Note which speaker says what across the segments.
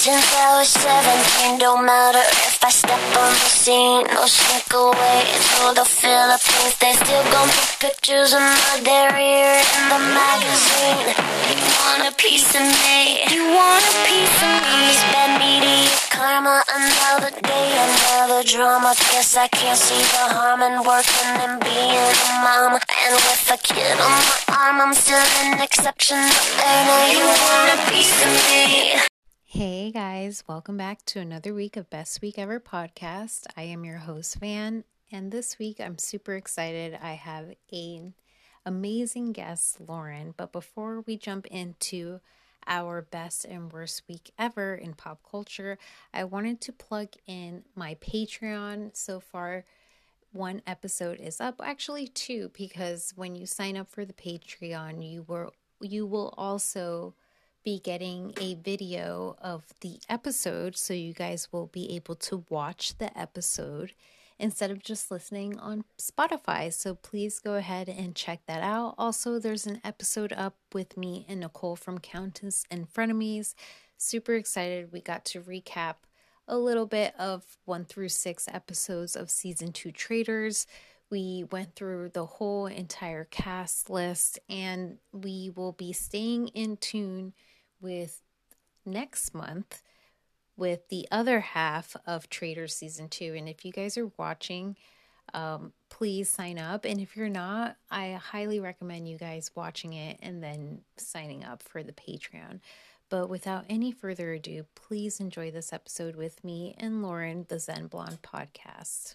Speaker 1: Since I was 17, don't matter if I step on the scene or sneak away through the Philippines. They still gon' put pictures of my derriere in the magazine. You want a piece of me? You want a piece of me? It's bad media karma, another day, another drama. Guess I can't see the harm in working and being a mom. And with a kid on my arm, I'm still an exception. And you want a piece of me?
Speaker 2: Hey guys, welcome back to another week of Best Week Ever podcast. I am your host, Van, and this week I'm super excited. I have an amazing guest, Lauren. But before we jump into our best and worst week ever in pop culture, I wanted to plug in my Patreon. So far, one episode is up, actually two, because when you sign up for the Patreon, you will also be getting a video of the episode, so you guys will be able to watch the episode instead of just listening on Spotify. So please go ahead and check that out. Also, there's an episode up with me and Nicole from Countess and Frenemies. Super excited. We got to recap a little bit of 1 through 6 episodes of season 2 Traitors. We went through the whole entire cast list, and we will be staying in tune with next month with the other half of Traitors season 2. And if you guys are watching, please sign up. And if you're not, I highly recommend you guys watching it and then signing up for the Patreon. But without any further ado, please enjoy this episode with me and Lauren, the Zen Blonde podcast.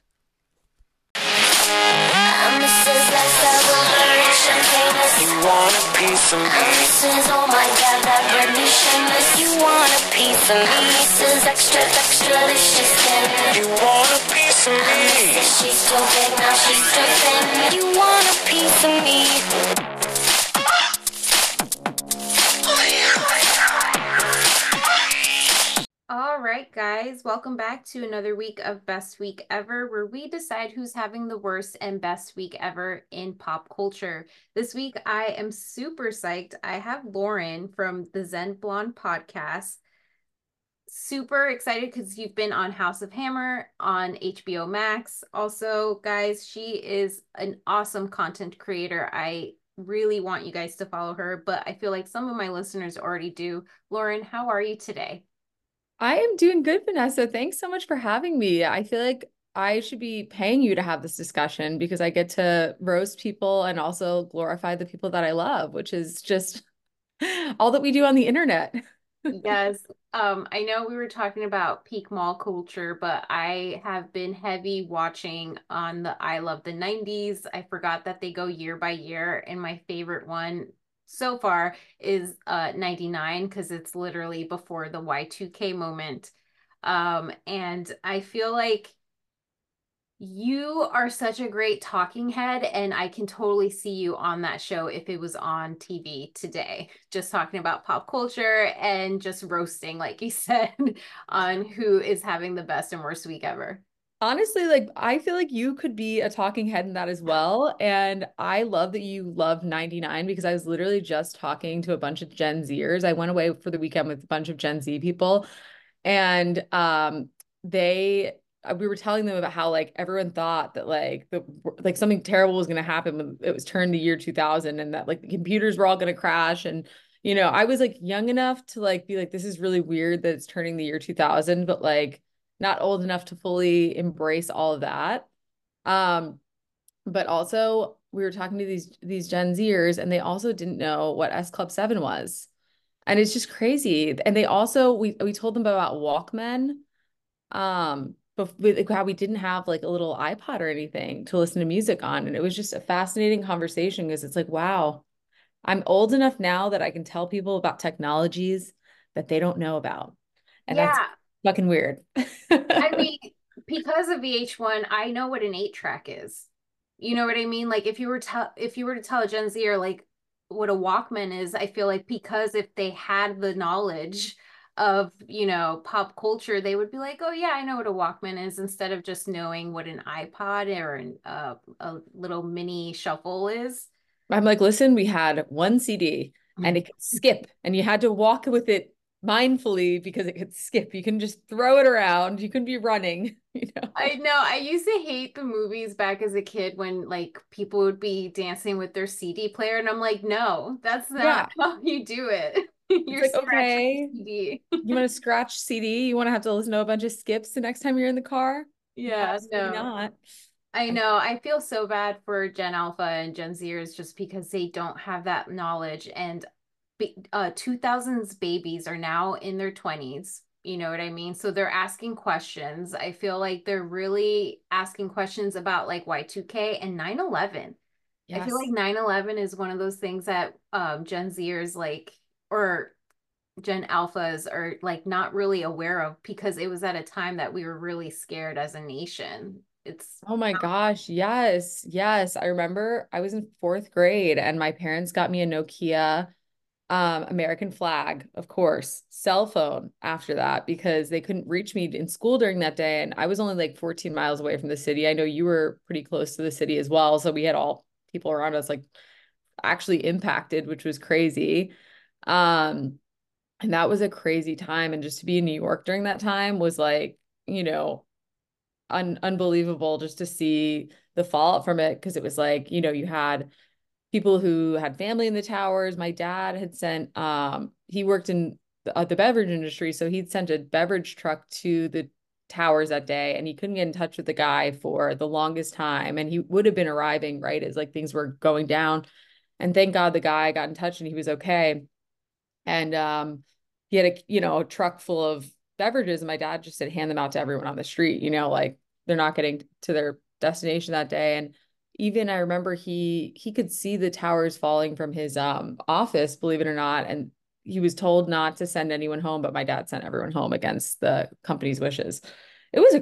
Speaker 1: You want a piece of me? Mrs. Oh my God, that Britney shameless. You want a piece of me? Mrs. Extra, extra delicious skin. You want a piece of me? Mrs. She's so big, now she's so thin. You want a piece of me?
Speaker 2: All right, guys, welcome back to another week of Best Week Ever, where we decide who's having the worst and best week ever in pop culture. This week, I am super psyched. I have Lauren from the Zen Blonde podcast. Super excited because you've been on House of Hammer on HBO Max. Also, guys, she is an awesome content creator. I really want you guys to follow her, but I feel like some of my listeners already do. Lauren, how are you today?
Speaker 3: I am doing good, Vanessa. Thanks so much for having me. I feel like I should be paying you to have this discussion because I get to roast people and also glorify the people that I love, which is just all that we do on the internet.
Speaker 2: Yes. I know we were talking about peak mall culture, but I have been heavy watching on the I Love the 90s. I forgot that they go year by year, and my favorite one so far is 99 because it's literally before the Y2K moment. And I feel like you are such a great talking head, and I can totally see you on that show if it was on TV today, just talking about pop culture and just roasting, like you said, on who is having the best and worst week ever.
Speaker 3: Honestly, like I feel like you could be a talking head in that as well. And I love that you love 99 because I was literally just talking to a bunch of Gen Zers. I went away for the weekend with a bunch of Gen Z people, and they we were telling them about how like everyone thought that like something terrible was going to happen when it was turned to year 2000, and that like the computers were all going to crash. And I was like young enough to like be like, this is really weird that it's turning the year 2000, but like not old enough to fully embrace all of that. um but also we were talking to these Gen Zers, and they also didn't know what S Club 7 was. And it's just crazy. And they also we told them about Walkman, but with how we didn't have like a little iPod or anything to listen to music on. And it was just a fascinating conversation because it's like, wow, I'm old enough now that I can tell people about technologies that they don't know about. And that's
Speaker 2: Yeah,
Speaker 3: fucking weird.
Speaker 2: I mean, because of VH1, I know what an 8-track is. You know what I mean? Like if you were to tell a Gen Zer like what a Walkman is, I feel like because if they had the knowledge of, pop culture, they would be like, "Oh yeah, I know what a Walkman is," instead of just knowing what an iPod or a little mini shuffle is.
Speaker 3: I'm like, listen, we had one CD and it could skip and you had to walk with it mindfully because it could skip. You can just throw it around. You can be running, you know.
Speaker 2: I know. I used to hate the movies back as a kid when like people would be dancing with their CD player, and I'm like, no, that's not
Speaker 3: Yeah.
Speaker 2: how you do it.
Speaker 3: It's
Speaker 2: You're
Speaker 3: like,
Speaker 2: scratching the
Speaker 3: okay,
Speaker 2: CD.
Speaker 3: you want to scratch CD? You want to have to listen to a bunch of skips the next time you're in the car?
Speaker 2: Yeah,
Speaker 3: Absolutely
Speaker 2: no.
Speaker 3: not.
Speaker 2: I know. I feel so bad for Gen Alpha and Gen Zers just because they don't have that knowledge. And 2000s babies are now in their 20s. You know what I mean? So they're asking questions. I feel like they're really asking questions about like Y2K and 9/11. I feel like
Speaker 3: Yes.
Speaker 2: 9/11 is one of those things that Gen Zers like, or Gen Alphas are like not really aware of because it was at a time that we were really scared as a nation. It's
Speaker 3: Oh my gosh. Yes. Yes. I remember I was in fourth grade and my parents got me a Nokia American flag, of course, cell phone after that because they couldn't reach me in school during that day. And I was only like 14 miles away from the city. I know you were pretty close to the city as well. So we had all people around us like actually impacted, which was crazy. Um, and that was a crazy time. And just to be in New York during that time was like, you know, unbelievable just to see the fallout from it. Cause it was like, you know, you had people who had family in the towers. My dad had sent, he worked in the beverage industry. So he'd sent a beverage truck to the towers that day and he couldn't get in touch with the guy for the longest time. And he would have been arriving right as like things were going down. And thank God the guy got in touch and he was okay. And he had a truck full of beverages and my dad just said hand them out to everyone on the street, like they're not getting to their destination that day. And even I remember he could see the towers falling from his office, believe it or not, and he was told not to send anyone home, but my dad sent everyone home against the company's wishes. It was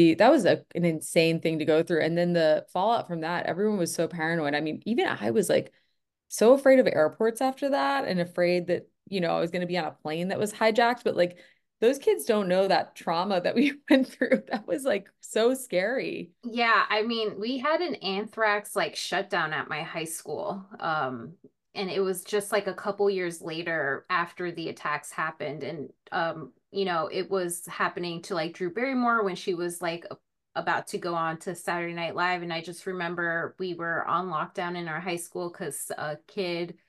Speaker 3: an insane thing to go through. And then the fallout from that, everyone was so paranoid. I mean, even I was like so afraid of airports after that and afraid that, I was going to be on a plane that was hijacked. But like those kids don't know that trauma that we went through. That was like so scary.
Speaker 2: Yeah, I mean, we had an anthrax like shutdown at my high school. And it was just like a couple years later after the attacks happened. And it was happening to like Drew Barrymore when she was like about to go on to Saturday Night Live. And I just remember we were on lockdown in our high school because a kid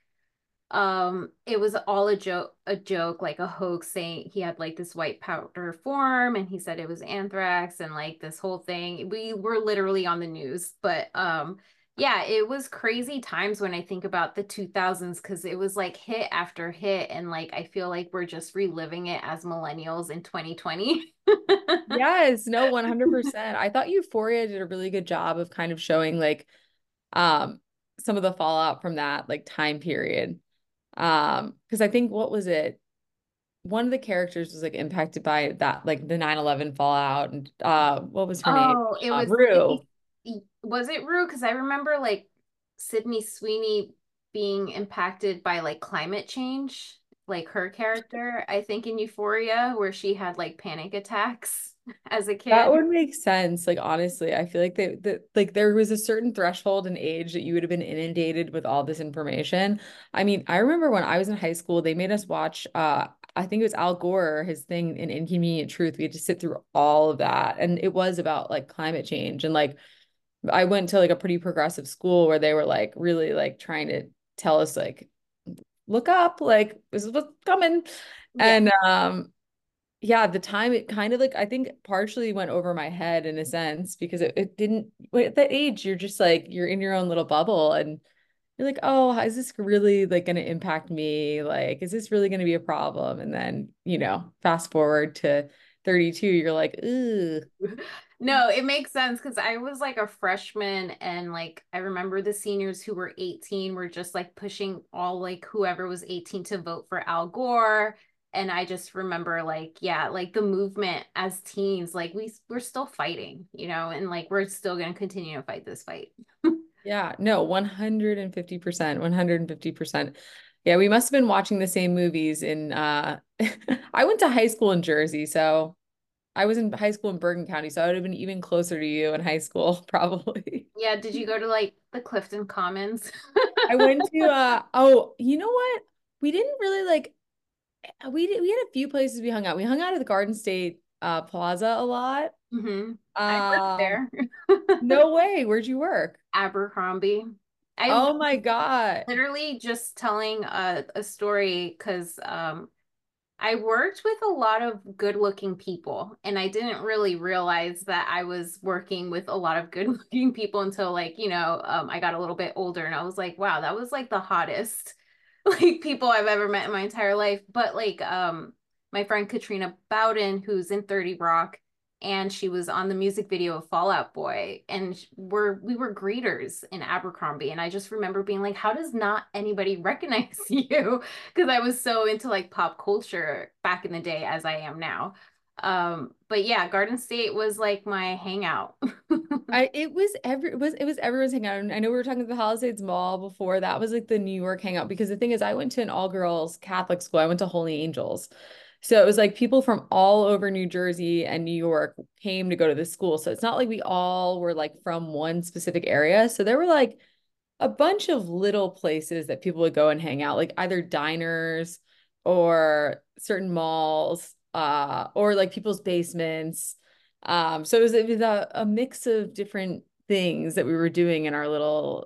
Speaker 2: it was all a joke, like a hoax saying he had like this white powder form and he said it was anthrax and like this whole thing. We were literally on the news, but yeah, it was crazy times when I think about the 2000s because it was like hit after hit and like I feel like we're just reliving it as millennials in 2020.
Speaker 3: Yes, no, 100%. I thought Euphoria did a really good job of kind of showing like um some of the fallout from that like time period. Because I think what was it? One of the characters was like impacted by that, like the 9/11 fallout. And what was her name?
Speaker 2: Oh, it was
Speaker 3: Rue.
Speaker 2: was it Rue? Because I remember like Sydney Sweeney being impacted by like climate change, like her character, I think in Euphoria, where she had like panic attacks as a
Speaker 3: That
Speaker 2: kid.
Speaker 3: would make sense. Like honestly, I feel like like there was a certain threshold in age that you would have been inundated with all this information. I mean, I remember when I was in high school, they made us watch I think it was Al Gore, his thing in Inconvenient Truth. We had to sit through all of that. And it was about like climate change. And like I went to like a pretty progressive school where they were like really like trying to tell us like look up, like this is what's coming.
Speaker 2: Yeah.
Speaker 3: And yeah, at the time it kind of like I think partially went over my head in a sense because it didn't at that age you're just like you're in your own little bubble and you're like, oh, is this really like going to impact me? Like, is this really going to be a problem? And then, fast forward to 32, you're like, ooh,
Speaker 2: No, it makes sense because I was like a freshman and like I remember the seniors who were 18 were just like pushing all like whoever was 18 to vote for Al Gore. And I just remember like, yeah, like the movement as teens, like we're still fighting, and like we're still gonna continue to fight this fight.
Speaker 3: yeah, no, 150%, 150%. Yeah, we must have been watching the same movies in I went to high school in Jersey, so I was in high school in Bergen County, so I would have been even closer to you in high school, probably.
Speaker 2: Yeah, did you go to like the Clifton Commons?
Speaker 3: I went to oh, you know what? We didn't really like We had a few places we hung out. We hung out at the Garden State Plaza a lot.
Speaker 2: I worked
Speaker 3: Um,
Speaker 2: there.
Speaker 3: no way. Where'd you work?
Speaker 2: Abercrombie. I
Speaker 3: Oh my God.
Speaker 2: literally just telling a story because I worked with a lot of good-looking people, and I didn't really realize that I was working with a lot of good-looking people until like, I got a little bit older and I was like, wow, that was like the hottest like people I've ever met in my entire life. But like my friend Katrina Bowden, who's in 30 Rock, and she was on the music video of Fall Out Boy, and we were greeters in Abercrombie, and I just remember being like, how does not anybody recognize you? Because I was so into like pop culture back in the day as I am now. But yeah, Garden State was like my hangout.
Speaker 3: It was everyone's hangout. And I know we were talking about the Palisades Mall before. That was like the New York hangout because the thing is I went to an all-girls Catholic school. I went to Holy Angels. So it was like people from all over New Jersey and New York came to go to this school. So it's not like we all were like from one specific area. So there were like a bunch of little places that people would go and hang out, like either diners or certain malls, or like people's basements. So it was a mix of different things that we were doing in our little,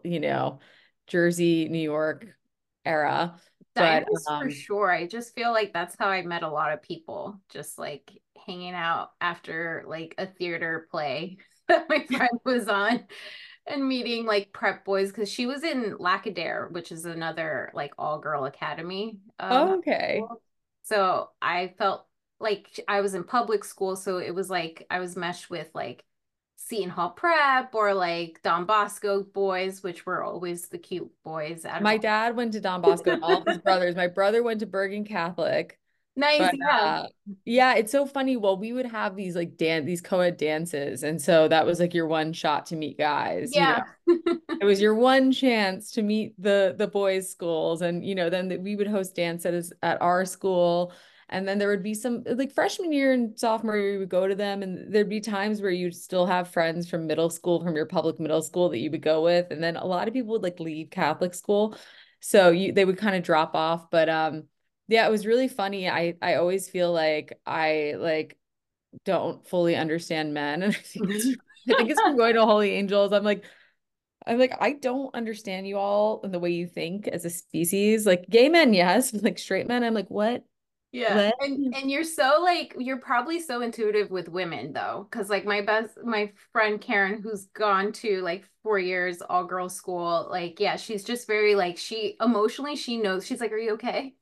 Speaker 3: Jersey, New York era. But
Speaker 2: Diners for sure. I just feel like that's how I met a lot of people, just like hanging out after like a theater play that my friend was on and meeting like prep boys because she was in Lackadair, which is another like all girl academy
Speaker 3: okay.
Speaker 2: school. So I felt like I was in public school, so it was like I was meshed with like Seton Hall Prep or like Don Bosco boys, which were always the cute boys out of
Speaker 3: My
Speaker 2: all.
Speaker 3: dad went to Don Bosco and all of his brothers. My brother went to Bergen Catholic.
Speaker 2: Nice,
Speaker 3: But
Speaker 2: yeah.
Speaker 3: yeah, it's so funny. Well, we would have these like these co-ed dances. And so that was like your one shot to meet guys,
Speaker 2: Yeah.
Speaker 3: It was your one chance to meet the boys' schools. And then we would host dances at our school. And then there would be some like freshman year and sophomore year, we would go to them. And there'd be times where you'd still have friends from middle school, from your public middle school that you would go with. And then a lot of people would like leave Catholic school. So they would kind of drop off. But yeah, it was really funny. I always feel like I like don't fully understand men. And I think it's from going to Holy Angels. I'm like, I don't understand you all and the way you think as a species. Like gay men, yes, but like straight men, I'm like, what?
Speaker 2: Yeah.
Speaker 3: What?
Speaker 2: And you're so like you're probably so intuitive with women though, because like my friend Karen, who's gone to like 4 years all girls school, like yeah, she's just very like she emotionally she knows she's like, are you okay?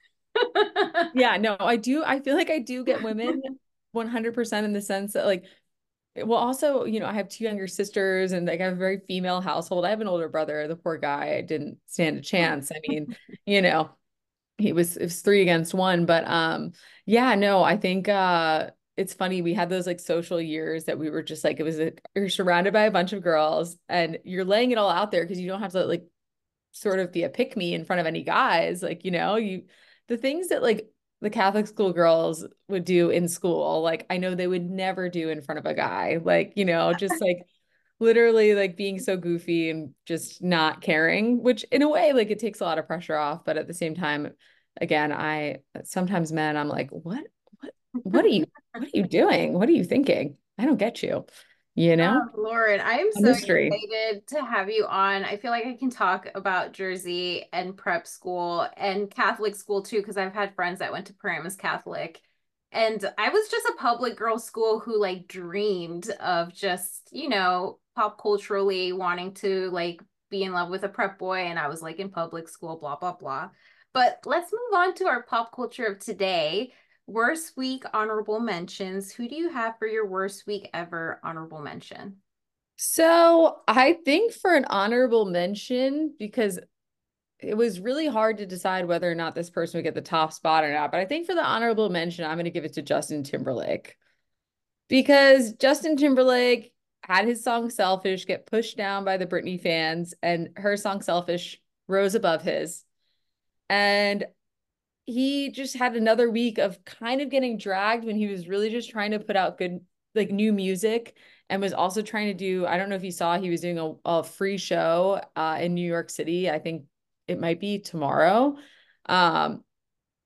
Speaker 3: Yeah, no, I do. I feel like I do get women 100% in the sense that like, well, also, I have two younger sisters and like I have a very female household. I have an older brother. The poor guy didn't stand a chance. I mean, you know, it was three against one. But yeah, no, I think it's funny. We had those like social years that we were just like, you're surrounded by a bunch of girls and you're laying it all out there because you don't have to like sort of be a pick me in front of any guys. Like, the things that like the Catholic school girls would do in school, like I know they would never do in front of a guy. Like, just like literally like being so goofy and just not caring, which in a way, like it takes a lot of pressure off. But at the same time, again, I sometimes men, I'm like, what are you, what are you doing? What are you thinking? I don't get you, you know?
Speaker 2: Oh, Lauren, I am
Speaker 3: A
Speaker 2: so
Speaker 3: mystery.
Speaker 2: excited to have you on. I feel like I can talk about Jersey and prep school and Catholic school too, because I've had friends that went to Paramus Catholic. And I was just a public girls' school who like dreamed of just, pop culturally wanting to like be in love with a prep boy. And I was like in public school, blah, blah, blah. But let's move on to our pop culture of today. Worst week honorable mentions. Who do you have for your worst week ever honorable mention?
Speaker 3: So I think for an honorable mention, because it was really hard to decide whether or not this person would get the top spot or not. But I think for the honorable mention, I'm going to give it to Justin Timberlake because Justin Timberlake had his song Selfish get pushed down by the Britney fans, and her song Selfish rose above his. And he just had another week of kind of getting dragged when he was really just trying to put out good, like new music and was also trying to do, I don't know if you saw, he was doing a free show in New York City. I think it might be tomorrow. Um,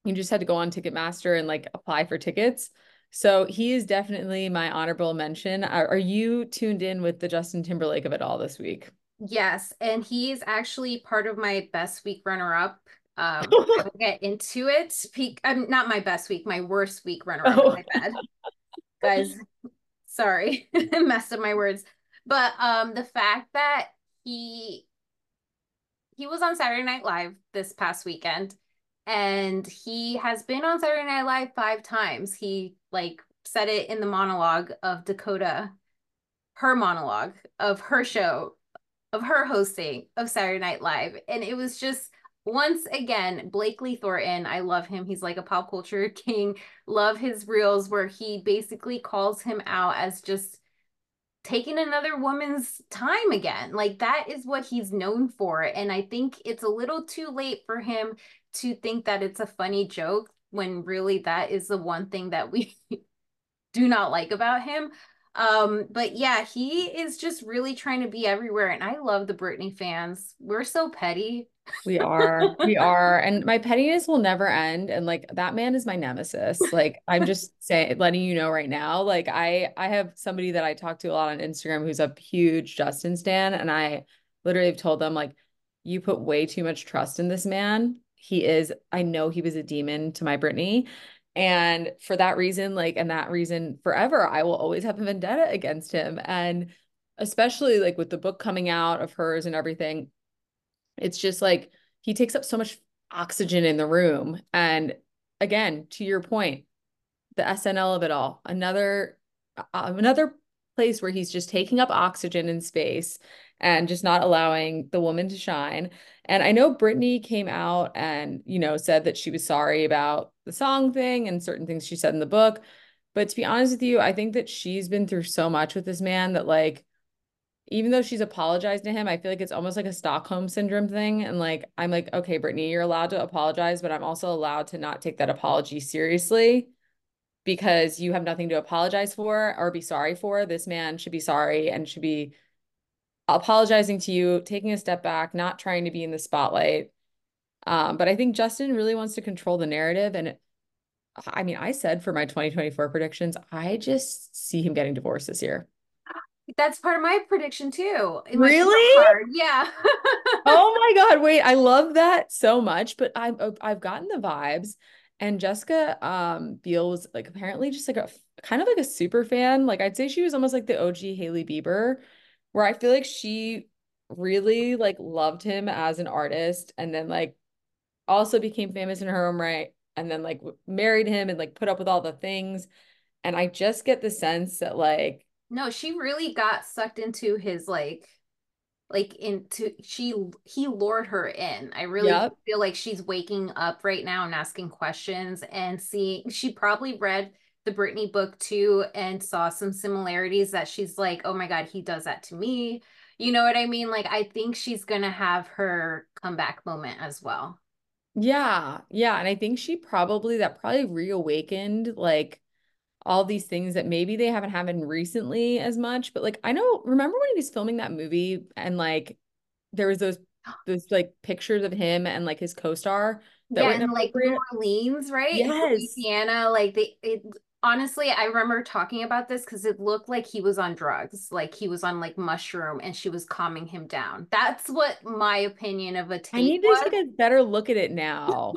Speaker 3: You just had to go on Ticketmaster and like apply for tickets. So he is definitely my honorable mention. Are you tuned in with the Justin Timberlake of it all this week?
Speaker 2: Yes, and he's actually part of my best week runner-up. I will get into it. Not my best week, my worst week runner-up.
Speaker 3: Oh,
Speaker 2: My bad, guys. Sorry, messed up my words. But the fact that he he was on Saturday Night Live this past weekend, and he has been on Saturday Night Live 5 times. He like said it in the monologue of Dakota, her monologue of her show, of her hosting of Saturday Night Live. And it was just once again, Blakely Thornton. I love him. He's like a pop culture king. Love his reels where he basically calls him out as just taking another woman's time again. Like that is what he's known for. And I think it's a little too late for him to think that it's a funny joke when really that is the one thing that we do not like about him. But yeah, he is just really trying to be everywhere. And I love the Britney fans. We're so petty.
Speaker 3: we are. We are. And my pettiness will never end. And like that man is my nemesis. Like I'm just saying, letting you know right now. Like I have somebody that I talk to a lot on Instagram who's a huge Justin stan. And I literally have told them, like, you put way too much trust in this man. I know he was a demon to my Britney. And for that reason, like, and that reason forever, I will always have a vendetta against him. And especially like with the book coming out of hers and everything, it's just like he takes up so much oxygen in the room. And again, to your point, the SNL of it all, another place where he's just taking up oxygen in space and just not allowing the woman to shine. And I know Britney came out and, said that she was sorry about the song thing and certain things she said in the book. But to be honest with you, I think that she's been through so much with this man that like even though she's apologized to him, I feel like it's almost like a Stockholm syndrome thing. And like, I'm like, okay, Brittany, you're allowed to apologize, but I'm also allowed to not take that apology seriously because you have nothing to apologize for or be sorry for. This man should be sorry and should be apologizing to you, taking a step back, not trying to be in the spotlight. But I think Justin really wants to control the narrative. And I mean, I said for my 2024 predictions, I just see him getting divorced this year.
Speaker 2: That's part of my prediction too. In my
Speaker 3: Really?
Speaker 2: card. Yeah.
Speaker 3: Oh my God, wait, I love that so much, but I've gotten the vibes and Jessica Biel was like apparently just like a kind of like a super fan. Like I'd say she was almost like the OG Hailey Bieber, where I feel like she really like loved him as an artist and then like also became famous in her own right and then like married him and like put up with all the things. And I just get the sense that like
Speaker 2: No, she really got sucked into his like into he lured her in. I really
Speaker 3: yep.
Speaker 2: feel like she's waking up right now and asking questions and seeing she probably read the Britney book too and saw some similarities that she's like, "Oh my God, he does that to me." You know what I mean? Like I think she's gonna have her comeback moment as well.
Speaker 3: Yeah. Yeah. And I think that probably reawakened like all these things that maybe they haven't happened recently as much. But like I know, remember when he was filming that movie and like there was those like pictures of him and like his co-star that
Speaker 2: Yeah,
Speaker 3: were
Speaker 2: and like New
Speaker 3: inappropriate?
Speaker 2: Orleans, right? In
Speaker 3: Yes.
Speaker 2: Louisiana, like honestly, I remember talking about this because it looked like he was on drugs, like he was on like mushroom and she was calming him down. That's what my opinion of a
Speaker 3: I
Speaker 2: tape
Speaker 3: need to
Speaker 2: was.
Speaker 3: take a better look at it now.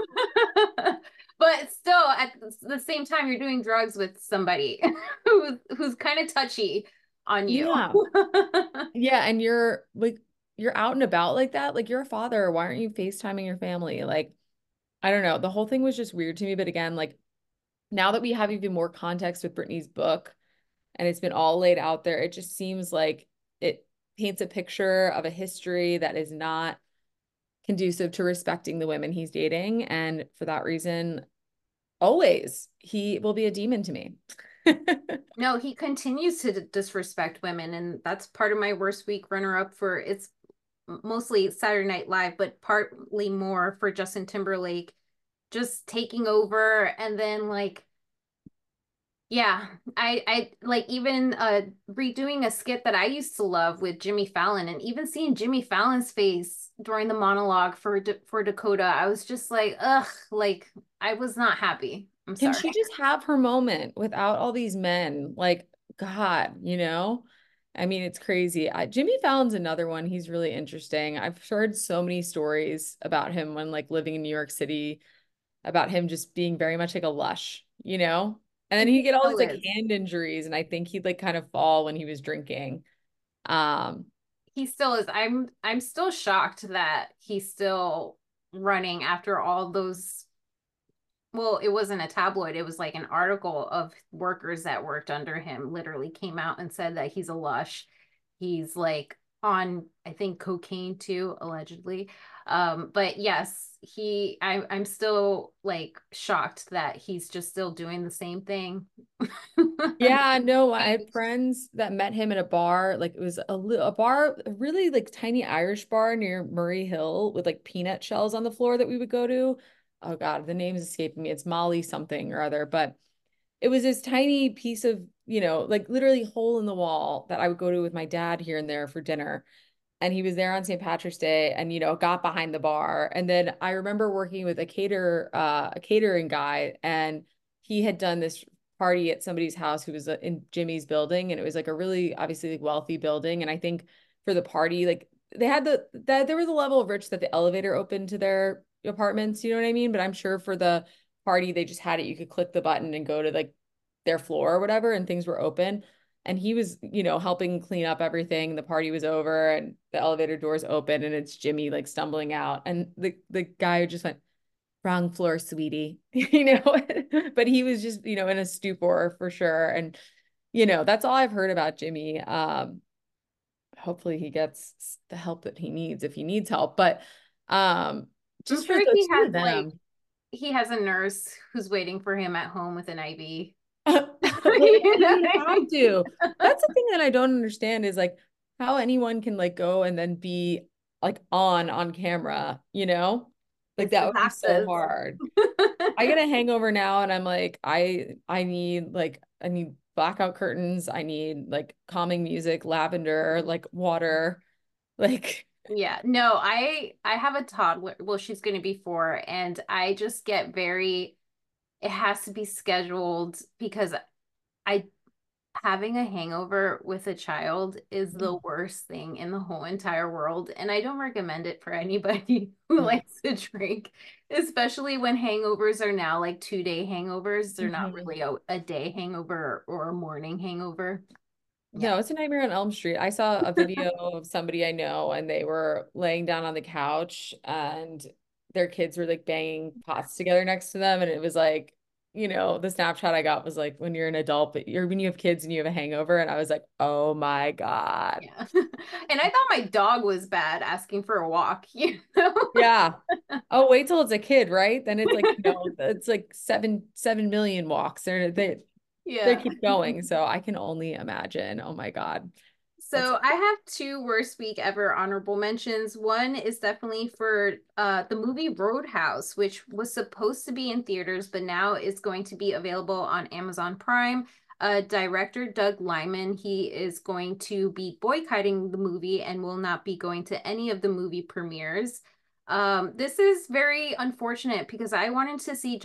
Speaker 2: But still, at the same time, you're doing drugs with somebody who's kind of touchy on you.
Speaker 3: Yeah. Yeah. And you're out and about like that. Like you're a father. Why aren't you FaceTiming your family? Like, I don't know. The whole thing was just weird to me. But again, like now that we have even more context with Brittany's book and it's been all laid out there, it just seems like it paints a picture of a history that is not conducive to respecting the women he's dating. And for that reason, always he will be a demon to me.
Speaker 2: No, he continues to disrespect women, and that's part of my worst week runner-up for it's mostly Saturday Night Live, but partly more for Justin Timberlake just taking over and then like Yeah, I like even redoing a skit that I used to love with Jimmy Fallon, and even seeing Jimmy Fallon's face during the monologue for Dakota, I was just like, ugh, like I was not happy. I'm
Speaker 3: Can
Speaker 2: sorry.
Speaker 3: she just have her moment without all these men? Like, God, you know? I mean, it's crazy. Jimmy Fallon's another one. He's really interesting. I've heard so many stories about him when like living in New York City, about him just being very much like a lush, you know? And then
Speaker 2: He
Speaker 3: he'd get all these
Speaker 2: still
Speaker 3: like
Speaker 2: is.
Speaker 3: hand injuries, and I think he'd like kind of fall when he was drinking. Um,
Speaker 2: He still is. I'm still shocked that he's still running after all those. Well, it wasn't a tabloid. It was like an article of workers that worked under him literally came out and said that he's a lush. He's like on, I think, cocaine too, allegedly. But yes, I'm still like shocked that he's just still doing the same thing.
Speaker 3: Yeah, no, I had friends that met him at a bar. Like it was a bar, a really like tiny Irish bar near Murray Hill with like peanut shells on the floor that we would go to. Oh God, the name's escaping me. It's Molly something or other, but it was this tiny piece of, like literally hole in the wall that I would go to with my dad here and there for dinner. And he was there on St. Patrick's Day and, got behind the bar. And then I remember working with a catering guy, and he had done this party at somebody's house who was in Jimmy's building. And it was like a really obviously like wealthy building. And I think for the party, like they had there was a level of rich that the elevator opened to their apartments, you know what I mean? But I'm sure for the party, they just had it. You could click the button and go to like their floor or whatever, and things were open. And he was, helping clean up everything. The party was over and the elevator doors open, and it's Jimmy like stumbling out. And the guy just went, wrong floor, sweetie, but he was just, in a stupor for sure. And, that's all I've heard about Jimmy. Hopefully he gets the help that he needs if he needs help. But
Speaker 2: I'm
Speaker 3: just for
Speaker 2: sure
Speaker 3: the
Speaker 2: he
Speaker 3: two
Speaker 2: has
Speaker 3: of
Speaker 2: like
Speaker 3: them.
Speaker 2: he has a nurse who's waiting for him at home with an IV.
Speaker 3: Well, yeah,
Speaker 2: You know
Speaker 3: you'd
Speaker 2: what I
Speaker 3: have
Speaker 2: mean?
Speaker 3: to. That's the thing that I don't understand is like how anyone can like go and then be like on camera, you know? Like
Speaker 2: It's
Speaker 3: that
Speaker 2: the
Speaker 3: would be so
Speaker 2: taxes.
Speaker 3: hard. I get a hangover now and I'm like, I need blackout curtains, I need like calming music, lavender, like water, like
Speaker 2: Yeah, no, I have a toddler. Well, she's going to be 4, and I just get very, it has to be scheduled because I having a hangover with a child is the worst thing in the whole entire world, and I don't recommend it for anybody who likes to drink, especially when hangovers are now like 2-day hangovers. They're not
Speaker 3: Mhm.
Speaker 2: really a day hangover or a morning hangover. Yeah.
Speaker 3: No, it's a Nightmare on Elm Street. I saw a video of somebody I know, and they were laying down on the couch, and their kids were like banging pots together next to them. And it was like, the Snapchat I got was like when you're an adult, but when you have kids and you have a hangover. And I was like, oh my God.
Speaker 2: Yeah. And I thought my dog was bad asking for a walk, you know?
Speaker 3: Yeah. Oh, wait till it's a kid, right? Then it's like, it's like 7 million walks. They
Speaker 2: Yeah.
Speaker 3: keep going. So I can only imagine. Oh my God. That's
Speaker 2: So I have 2 worst week ever honorable mentions. One is definitely for the movie Roadhouse, which was supposed to be in theaters, but now is going to be available on Amazon Prime. Director Doug Liman, he is going to be boycotting the movie and will not be going to any of the movie premieres. This is very unfortunate because I wanted to see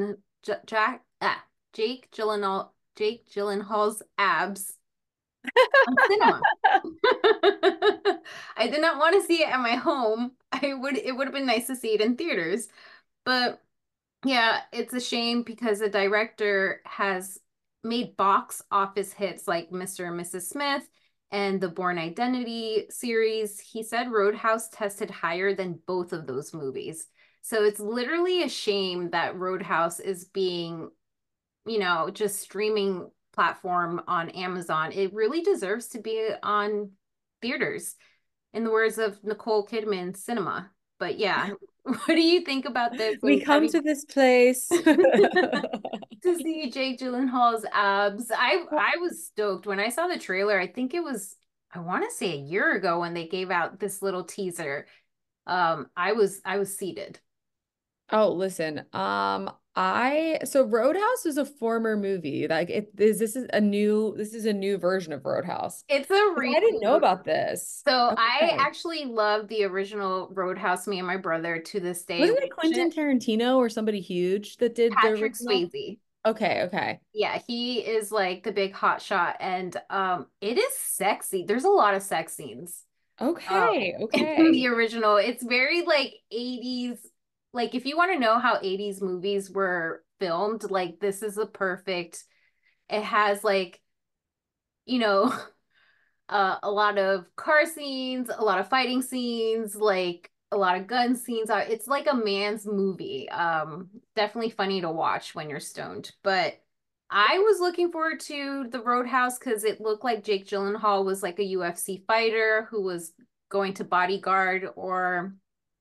Speaker 2: Jake Gyllenhaal's abs on cinema. I did not want to see it at my home. It would have been nice to see it in theaters. But yeah, it's a shame because the director has made box office hits like Mr. and Mrs. Smith and the Bourne Identity series. He said Roadhouse tested higher than both of those movies. So it's literally a shame that Roadhouse is being, just streaming platform on Amazon. It really deserves to be on theaters, in the words of Nicole Kidman, cinema. But yeah, what do you think about this
Speaker 3: we
Speaker 2: and
Speaker 3: come
Speaker 2: having
Speaker 3: to this place.
Speaker 2: to see Jake Gyllenhaal's abs? I was stoked when I saw the trailer. I think it was, I want to say, a year ago when they gave out this little teaser. I was seated.
Speaker 3: Oh, listen. So Roadhouse is a former movie. Like this is a new version of Roadhouse.
Speaker 2: It's a
Speaker 3: I didn't know
Speaker 2: reboot.
Speaker 3: about this.
Speaker 2: So I
Speaker 3: Okay.
Speaker 2: actually love the original Roadhouse. Me and my brother to this day
Speaker 3: Wasn't
Speaker 2: watch
Speaker 3: it Quentin
Speaker 2: it.
Speaker 3: Tarantino or somebody huge that did the
Speaker 2: Patrick
Speaker 3: original?
Speaker 2: Swayze.
Speaker 3: Okay, okay.
Speaker 2: Yeah, he is like the big hot shot, and it is sexy. There's a lot of sex scenes um
Speaker 3: Okay,
Speaker 2: in the
Speaker 3: okay.
Speaker 2: original. It's very like 80s. Like if you want to know how 80s movies were filmed, like this is the perfect. It has like, you know, a lot of car scenes, a lot of fighting scenes, like a lot of gun scenes. It's like a man's movie. Definitely funny to watch when you're stoned. But I was looking forward to the Roadhouse because it looked like Jake Gyllenhaal was like a UFC fighter who was going to bodyguard or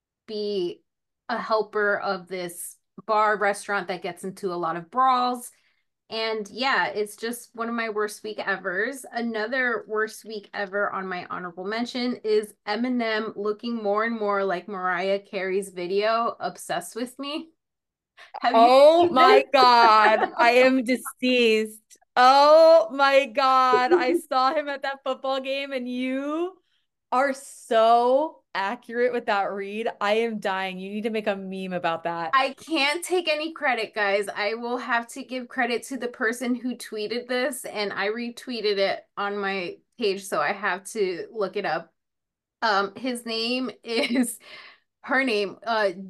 Speaker 2: be a helper of this bar restaurant that gets into a lot of brawls. And yeah, it's just one of my worst week evers. Another worst week ever on my honorable mention is Eminem looking more and more like Mariah Carey's video, Obsessed with Me. Have you
Speaker 3: Oh
Speaker 2: seen
Speaker 3: my
Speaker 2: this?
Speaker 3: God, I am deceased. Oh my God, I saw him at that football game and you are so accurate with that read. I am dying. You need to make a meme about that.
Speaker 2: I can't take any credit, guys. I will have to give credit to the person who tweeted this, and I retweeted it on my page, so I have to look it up. His name is her name,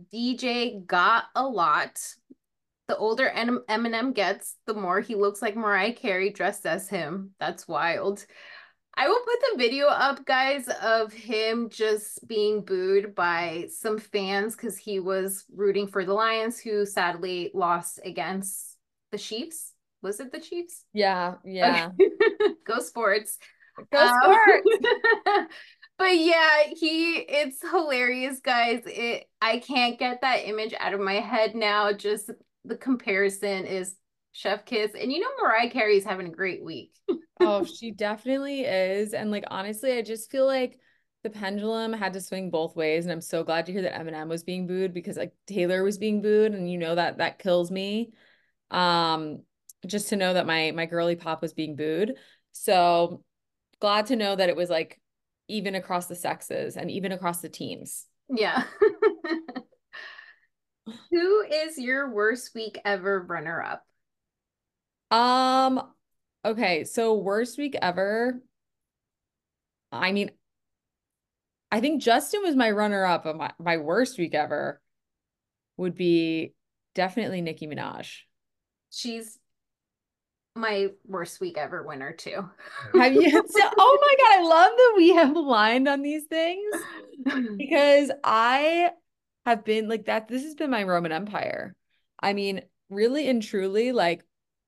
Speaker 2: DJ Got a Lot. The older Eminem gets, the more he looks like Mariah Carey dressed as him. That's wild. I will put the video up, guys, of him just being booed by some fans because he was rooting for the Lions, who sadly lost against the Chiefs. Was it the Chiefs?
Speaker 3: Yeah,
Speaker 2: Okay.
Speaker 3: yeah.
Speaker 2: Go sports.
Speaker 3: Go
Speaker 2: Um,
Speaker 3: sports.
Speaker 2: but yeah, it's hilarious, guys. I can't get that image out of my head now. Just the comparison is Chef Kiss. And you know Mariah Carey's having a great week.
Speaker 3: Oh, she definitely is. And like honestly, I just feel like the pendulum had to swing both ways. And I'm so glad to hear that Eminem was being booed because like Taylor was being booed, and you know that that kills me. Um, just to know that my girly pop was being booed. So glad to know that it was like even across the sexes and even across the teams.
Speaker 2: Yeah. Who is your worst week ever runner up?
Speaker 3: Um, okay, so worst week ever. I mean, I think Justin was my runner up, but my worst week ever would be definitely Nicki Minaj.
Speaker 2: She's my worst week ever winner too.
Speaker 3: Have you? Oh my God, I love that we have aligned on these things because I have been like that. This has been my Roman Empire. I mean, really and truly, like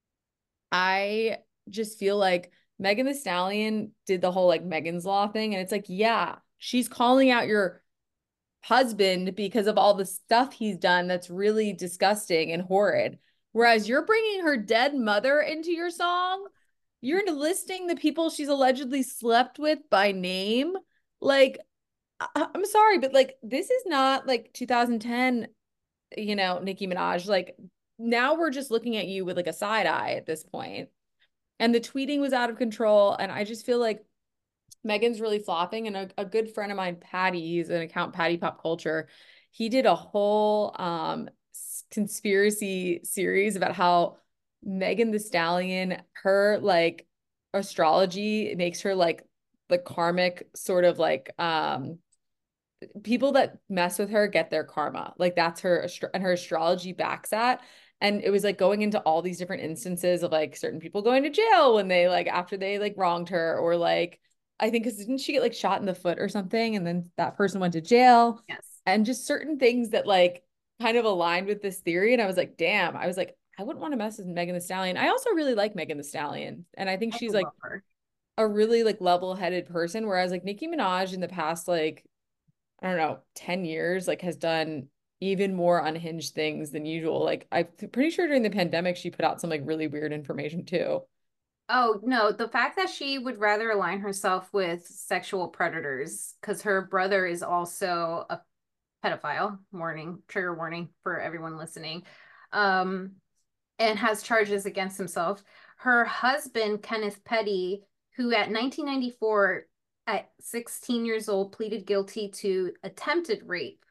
Speaker 3: I just feel like Megan Thee Stallion did the whole like Megan's Law thing, and it's like, yeah, she's calling out your husband because of all the stuff he's done that's really disgusting and horrid. Whereas you're bringing her dead mother into your song, you're listing the people she's allegedly slept with by name. Like, I'm sorry, but like, this is not like 2010, Nicki Minaj. Like, now we're just looking at you with like a side eye at this point. And the tweeting was out of control. And I just feel like Megan's really flopping. And a good friend of mine, Patty, he's an account, Patty Pop Culture. He did a whole conspiracy series about how Megan the Stallion, her like astrology makes her like the karmic sort of like people that mess with her get their karma. Like that's her and her astrology backs that. And it was like going into all these different instances of like certain people going to jail when they like after they like wronged her, or like I think because didn't she get like shot in the foot or something, and then that person went to jail,
Speaker 2: Yes.
Speaker 3: and just certain things that like kind of aligned with this theory. And I was like, damn, I was like, I wouldn't want to mess with Megan the Stallion. I also really like Megan the Stallion, and I think
Speaker 2: I
Speaker 3: she's like
Speaker 2: love her.
Speaker 3: a really like level-headed person. Whereas like Nicki Minaj in the past like I don't know, 10 years, like has done even more unhinged things than usual. Like I'm pretty sure during the pandemic, she put out some like really weird information too.
Speaker 2: Oh, no, the fact that she would rather align herself with sexual predators because her brother is also a pedophile. Warning, trigger warning for everyone listening. um, and has charges against himself. Her husband, Kenneth Petty, who at 1994, at 16 years old, pleaded guilty to attempted rape,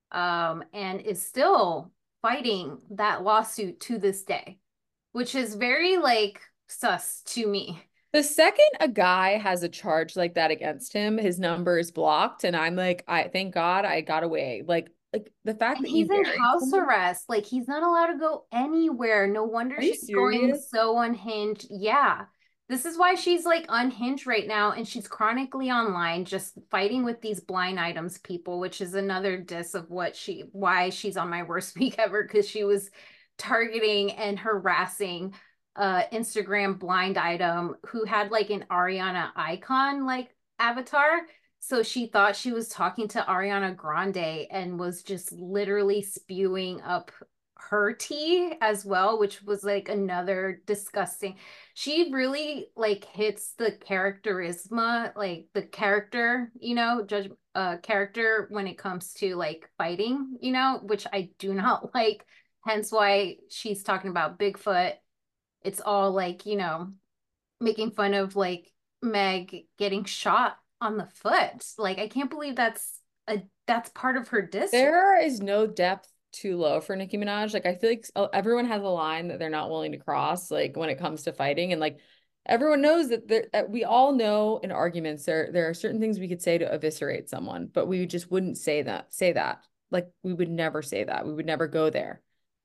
Speaker 2: and is still fighting that lawsuit to this day, which is very like sus to me.
Speaker 3: The second a guy has a charge like that against him, his number is blocked, and I'm like, I thank God I got away. Like the fact
Speaker 2: And
Speaker 3: that you
Speaker 2: he's in
Speaker 3: married
Speaker 2: house
Speaker 3: someone.
Speaker 2: arrest. Like he's not allowed to go anywhere. No wonder
Speaker 3: Are you
Speaker 2: she's going
Speaker 3: serious?
Speaker 2: so unhinged. Yeah. This is why she's like unhinged right now and she's chronically online just fighting with these blind items people, which is another diss of why she's on my worst week ever because she was targeting and harassing Instagram blind item who had like an Ariana icon like avatar. So she thought she was talking to Ariana Grande and was just literally spewing up her tea as well, which was like another disgusting. She really like hits the characterisma, like the character, judge character when it comes to like fighting, which I do not like. Hence why she's talking about Bigfoot. It's all like, making fun of like Meg getting shot on the foot. Like I can't believe that's part of her diss.
Speaker 3: There is no depth too low for Nicki Minaj. Like I feel like everyone has a line that they're not willing to cross, like when it comes to fighting, and like everyone knows that we all know in arguments there are certain things we could say to eviscerate someone, but we just wouldn't say that. Like we would never say that. We would never go there.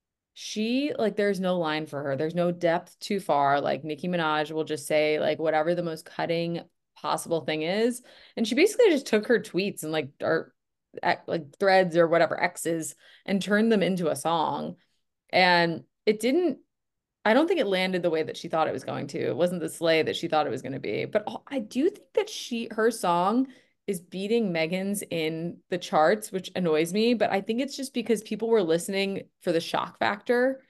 Speaker 3: She like there's no line for her. There's no depth too far. Like Nicki Minaj will just say like whatever the most cutting possible thing is. And she basically just took her tweets and like threads or whatever X's and turned them into a song. And it didn't I don't think it landed the way that she thought it was going to. It wasn't the slay that she thought it was going to be. But I do think that her song is beating Megan's in the charts, which annoys me. But I think it's just because people were listening for the shock factor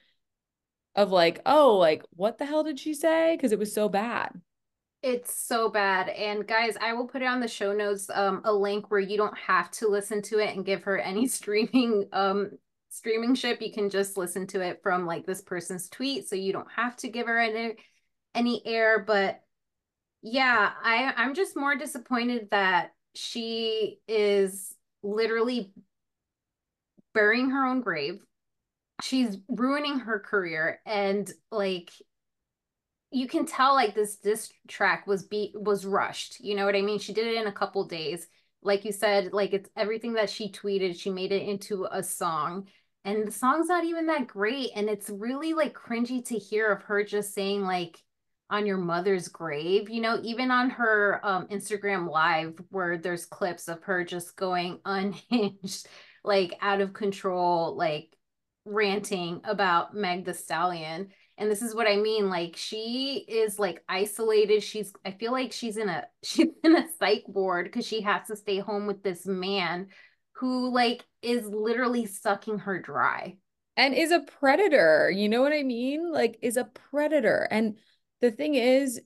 Speaker 3: of like, oh, like what the hell did she say? Because it was so bad.
Speaker 2: It's so bad. And guys, I will put it on the show notes, a link where you don't have to listen to it and give her any streaming ship. You can just listen to it from like this person's tweet. So you don't have to give her any air. But yeah, I'm just more disappointed that she is literally burying her own grave. She's ruining her career and like you can tell like this track was rushed. You know what I mean? She did it in a couple days. Like you said, like it's everything that she tweeted, she made it into a song. And the song's not even that great. And it's really like cringy to hear of her just saying like on your mother's grave, even on her Instagram live where there's clips of her just going unhinged, like out of control, like ranting about Meg the Stallion. And this is what I mean. Like she is like isolated. I feel like she's in a psych ward because she has to stay home with this man who like is literally sucking her dry.
Speaker 3: And is a predator. You know what I mean? Like is a predator. And the thing is,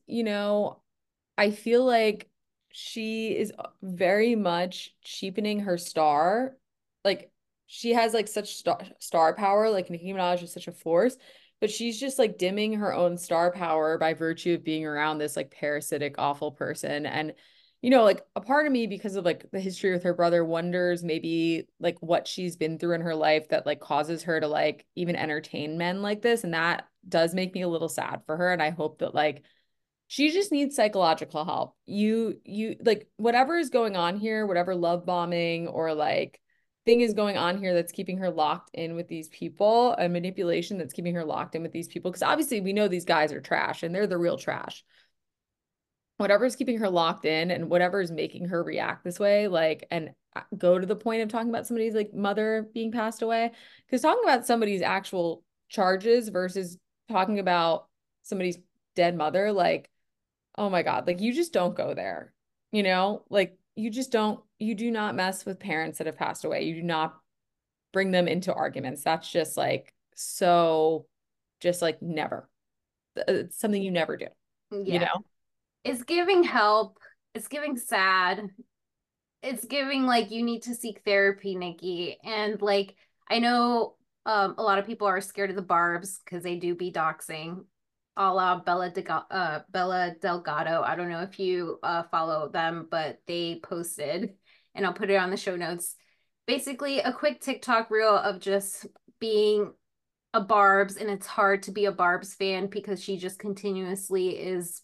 Speaker 3: I feel like she is very much cheapening her star. Like she has like such star power, like Nicki Minaj is such a force, but she's just like dimming her own star power by virtue of being around this like parasitic, awful person. And like a part of me, because of like the history with her brother, wonders maybe like what she's been through in her life that like causes her to like even entertain men like this. And that does make me a little sad for her. And I hope that like she just needs psychological help. You like whatever is going on here, whatever love bombing or like thing is going on here that's keeping her locked in with these people, a manipulation that's keeping her locked in with these people. Because obviously we know these guys are trash and they're the real trash. Whatever's keeping her locked in and whatever is making her react this way, like, and go to the point of talking about somebody's like mother being passed away. Because talking about somebody's actual charges versus talking about somebody's dead mother, like, oh my God, like you just don't go there, like you do not mess with parents that have passed away. You do not bring them into arguments. That's just like, so just like never. It's something you never do, you
Speaker 2: Yeah.
Speaker 3: know?
Speaker 2: It's giving help. It's giving sad. It's giving like you need to seek therapy, Nikki. And like I know a lot of people are scared of the barbs because they do be doxing, a la Bella Delgado. I don't know if you follow them, but they posted, and I'll put it on the show notes. Basically, a quick TikTok reel of just being a Barb's, and it's hard to be a Barb's fan because she just continuously is,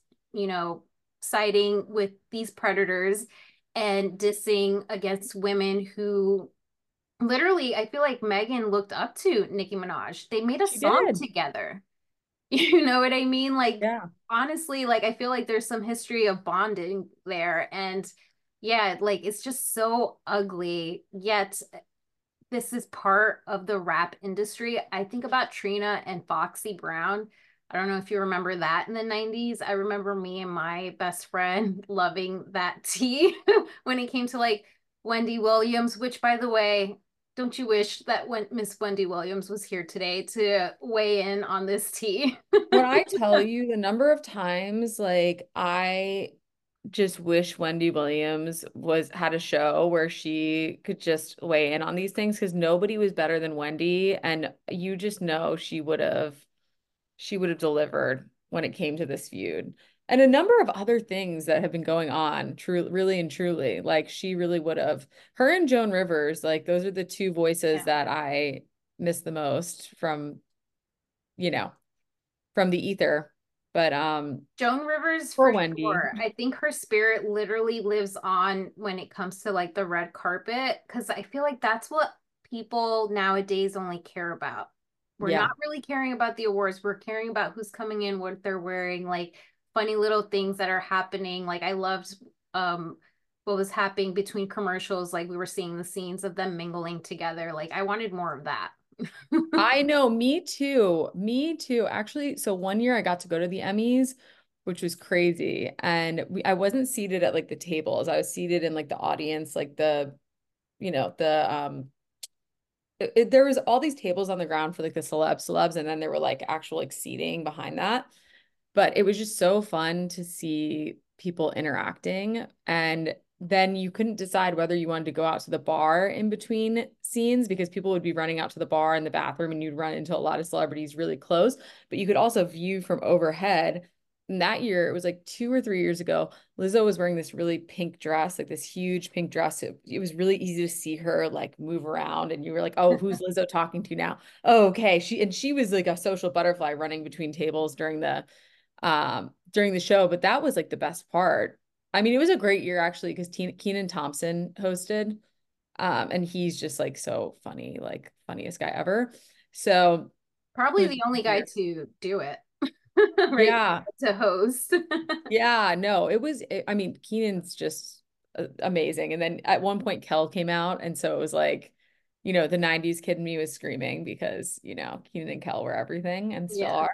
Speaker 2: siding with these predators and dissing against women who literally, I feel like Megan looked up to Nicki Minaj. They made a
Speaker 3: She
Speaker 2: song
Speaker 3: did.
Speaker 2: together. You know what I mean? Like,
Speaker 3: Yeah.
Speaker 2: honestly, like, I feel like there's some history of bonding there. And yeah, like, it's just so ugly. Yet, this is part of the rap industry. I think about Trina and Foxy Brown. I don't know if you remember that in the 90s. I remember me and my best friend loving that tea when it came to like Wendy Williams, which by the way, don't you wish that when Miss Wendy Williams was here today to weigh in on this tea?
Speaker 3: When I tell you the number of times, like, I just wish Wendy Williams had a show where she could just weigh in on these things because nobody was better than Wendy, and you just know she would have delivered when it came to this feud. And a number of other things that have been going on, true, really and truly. Like she really would have. Her and Joan Rivers, like those are the two voices
Speaker 2: Yeah.
Speaker 3: that I miss the most you know, from the ether. But
Speaker 2: Joan Rivers
Speaker 3: poor
Speaker 2: for
Speaker 3: Wendy.
Speaker 2: sure. I think her spirit literally lives on when it comes to like the red carpet because I feel like that's what people nowadays only care about. We're not
Speaker 3: Yeah.
Speaker 2: really caring about the awards. We're caring about who's coming in, what they're wearing, like funny little things that are happening. Like I loved what was happening between commercials. Like we were seeing the scenes of them mingling together. Like I wanted more of that.
Speaker 3: I know, me too. Me too. Actually, so one year I got to go to the Emmys, which was crazy. And I wasn't seated at like the tables. I was seated in like the audience, like there was all these tables on the ground for like the celebs, and then there were like actual like seating behind that. But it was just so fun to see people interacting. And then you couldn't decide whether you wanted to go out to the bar in between scenes because people would be running out to the bar and the bathroom, and you'd run into a lot of celebrities really close. But you could also view from overhead. And that year, it was like 2 or 3 years ago, Lizzo was wearing this really pink dress, like this huge pink dress. It was really easy to see her like move around, and you were like, "Oh, who's Lizzo talking to now?" Oh, okay, she was like a social butterfly running between tables during the show, but that was like the best part. I mean, it was a great year actually because Kenan Thompson hosted, and he's just like so funny, like funniest guy ever. So it
Speaker 2: Probably
Speaker 3: was a
Speaker 2: the
Speaker 3: good
Speaker 2: only guy
Speaker 3: year.
Speaker 2: to do it. Right
Speaker 3: Yeah,
Speaker 2: now to host.
Speaker 3: yeah, no, I mean, Keenan's just amazing. And then at one point, Kel came out, and so it was like, the '90s kid in me was screaming because Keenan and Kel were everything and still
Speaker 2: Yeah.
Speaker 3: are.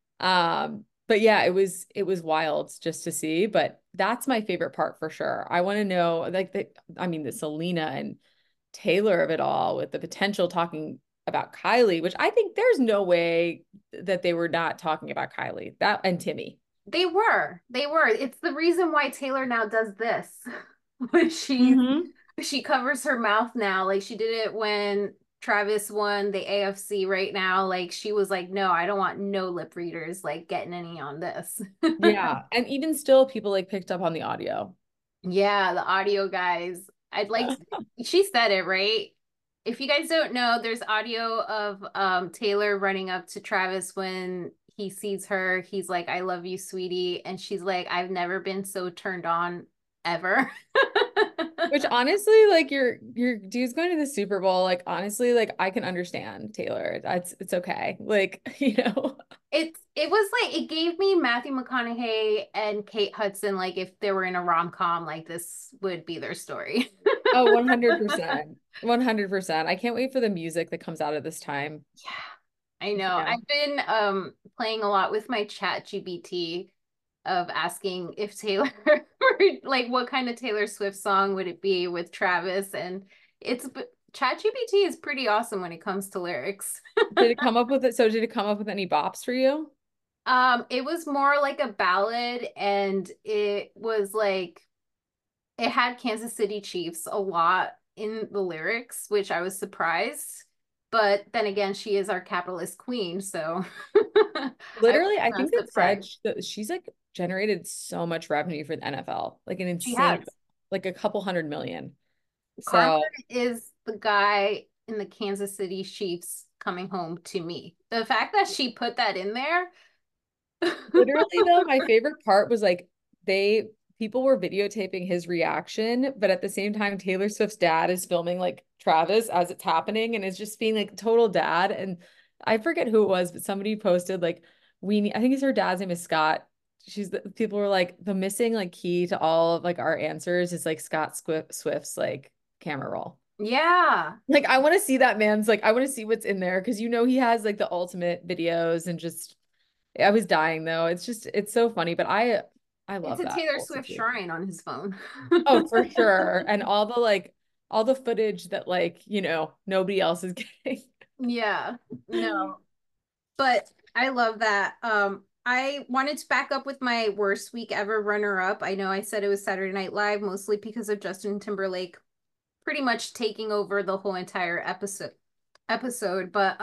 Speaker 3: But yeah, it was wild just to see, but that's my favorite part for sure. I want to know like the Selena and Taylor of it all with the potential talking about Kylie, which I think there's no way that they were not talking about Kylie, that and Timmy.
Speaker 2: They were. They were. It's the reason why Taylor now does this. When
Speaker 3: Hmm.
Speaker 2: she covers her mouth now. Like she did it when Travis won the AFC right now. Like she was like, no, I don't want no lip readers like getting any on this.
Speaker 3: Yeah. And even still, people like picked up on the audio.
Speaker 2: Yeah, the audio guys. I'd like she said it, right? If you guys don't know, there's audio of Taylor running up to Travis when he sees her. He's like, "I love you, sweetie." And she's like, "I've never been so turned on ever."
Speaker 3: Which honestly, like your dude's going to the Super Bowl. Like honestly, like I can understand Taylor. It's okay. Like,
Speaker 2: It was like it gave me Matthew McConaughey and Kate Hudson like if they were in a rom-com like this would be their story.
Speaker 3: Oh, 100%. 100%. I can't wait for the music that comes out of this time.
Speaker 2: Yeah, I know.
Speaker 3: Yeah.
Speaker 2: I've been playing a lot with my chat GPT of asking if Taylor like what kind of Taylor Swift song would it be with Travis and it's ChatGPT is pretty awesome when it comes to lyrics.
Speaker 3: Did it come up with it? So did it come up with any bops for you?
Speaker 2: It was more like a ballad and it was like it had Kansas City Chiefs a lot in the lyrics, which I was surprised But then again, she is our capitalist queen, so I
Speaker 3: Literally,
Speaker 2: was
Speaker 3: I
Speaker 2: not
Speaker 3: think it said
Speaker 2: surprised.
Speaker 3: she's like generated so much revenue for the NFL, like an
Speaker 2: She
Speaker 3: insane,
Speaker 2: has.
Speaker 3: like a couple hundred million.
Speaker 2: Carmen
Speaker 3: So
Speaker 2: is the guy in the Kansas City Chiefs coming home to me. The fact that she put that in there.
Speaker 3: literally though, my favorite part was like they people were videotaping his reaction, but at the same time, Taylor Swift's dad is filming like Travis as it's happening and is just being like total dad. And I forget who it was, but somebody posted like we need, I think it's her dad's name is Scott. People were like the missing like key to all of like our answers is like Swift's like camera roll.
Speaker 2: Yeah.
Speaker 3: Like I want to see that man's like I want to see what's in there because you know he has like the ultimate videos and just I was dying though. It's just it's so funny, but I
Speaker 2: It's
Speaker 3: love
Speaker 2: a
Speaker 3: that
Speaker 2: Taylor
Speaker 3: whole
Speaker 2: Swift
Speaker 3: situation.
Speaker 2: shrine on his phone.
Speaker 3: Oh, for sure. And all the footage that like, you know, nobody else is getting.
Speaker 2: Yeah. No. But I love that. I wanted to back up with my worst week ever runner up. I know I said it was Saturday Night Live, mostly because of Justin Timberlake pretty much taking over the whole entire episode. But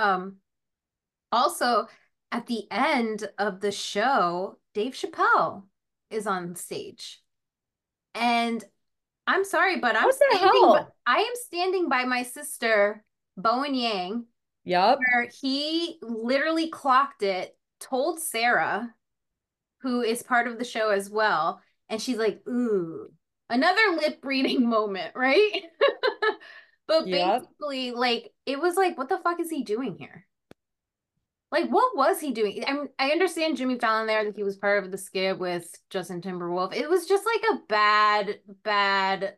Speaker 2: also at the end of the show, Dave Chappelle is on stage. And I'm sorry, but
Speaker 3: What the hell?
Speaker 2: I am standing by my sister, Bowen Yang,
Speaker 3: Yup.
Speaker 2: where he literally clocked it, told Sarah, who is part of the show as well, and she's like, ooh, another lip reading moment, right? But
Speaker 3: Yup.
Speaker 2: basically, like, it was like, what the fuck is he doing here? Like, what was he doing? I understand Jimmy Fallon there that he was part of the skit with Justin Timberwolf. It was just like a bad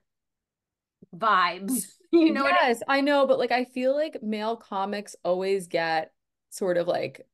Speaker 2: vibes. You know what
Speaker 3: Yes, I know, but like I feel like male comics always get sort of like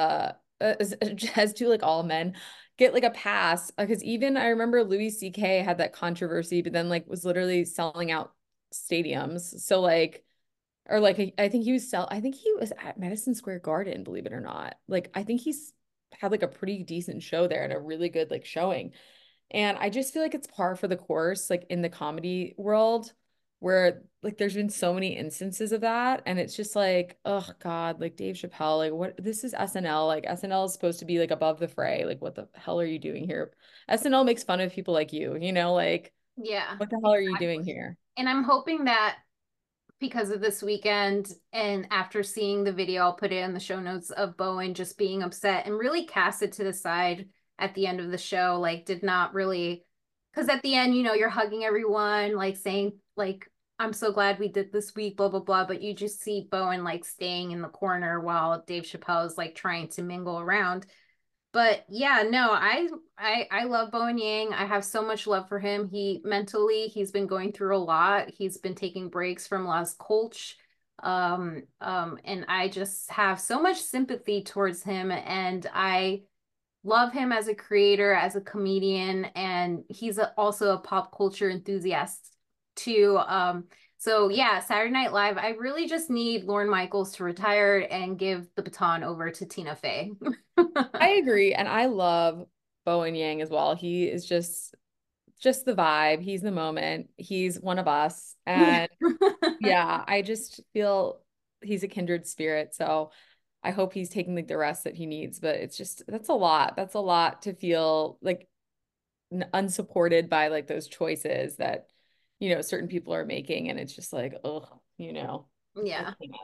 Speaker 3: as do like all men get like a pass because even I remember Louis CK had that controversy but then like was literally selling out stadiums. So like or like I think he was at Madison Square Garden, believe it or not. Like I think he's had like a pretty decent show there and a really good like showing. And I just feel like it's par for the course, like in the comedy world, where like there's been so many instances of that. And it's just like, oh God, like Dave Chappelle, like what this is SNL. Like SNL is supposed to be like above the fray. Like, what the hell are you doing here? SNL makes fun of people like you know, like
Speaker 2: Yeah,
Speaker 3: what the hell are you doing
Speaker 2: exactly.
Speaker 3: here?
Speaker 2: And I'm hoping that because of this weekend and after seeing the video, I'll put it in the show notes of Bowen just being upset and really cast it to the side at the end of the show. Like, did not really, because at the end, you know, you're hugging everyone, like saying, like, I'm so glad we did this week, blah, blah, blah. But you just see Bowen like staying in the corner while Dave Chappelle is like trying to mingle around. But yeah, no, I love Bowen Yang. I have so much love for him. He's been going through a lot. He's been taking breaks from Las Colch. And I just have so much sympathy towards him, and I love him as a creator, as a comedian, and also a pop culture enthusiast too. So yeah, Saturday Night Live, I really just need Lorne Michaels to retire and give the baton over to Tina Fey.
Speaker 3: I agree. And I love Bowen Yang as well. He is just the vibe. He's the moment. He's one of us.
Speaker 2: Yeah.
Speaker 3: And yeah, I just feel he's a kindred spirit. So I hope he's taking like the rest that he needs. But it's just that's a lot. That's a lot to feel like unsupported by like those choices that, you know, certain people are making. And it's just like, oh, you know, I
Speaker 2: Yeah.
Speaker 3: can't.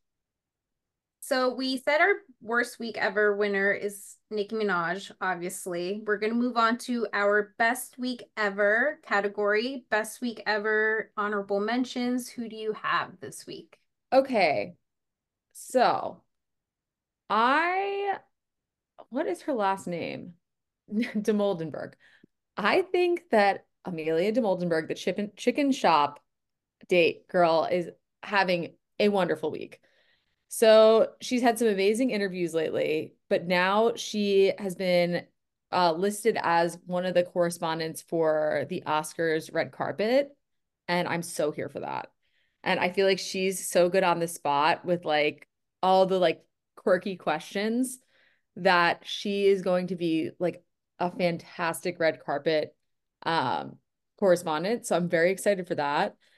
Speaker 2: So we said our worst week ever winner is Nicki Minaj, obviously. We're going to move on to our best week ever category. Best week ever honorable mentions. Who do you have this week?
Speaker 3: Okay. So I, what is her last name? De Moldenberg. I think that Amelia de Moldenberg, the chicken shop date girl, is having a wonderful week. So she's had some amazing interviews lately, but now she has been listed as one of the correspondents for the Oscars red carpet. And I'm so here for that. And I feel like she's so good on the spot with like all the like quirky questions that she is going to be like a fantastic red carpet um correspondent. So I'm very excited for that.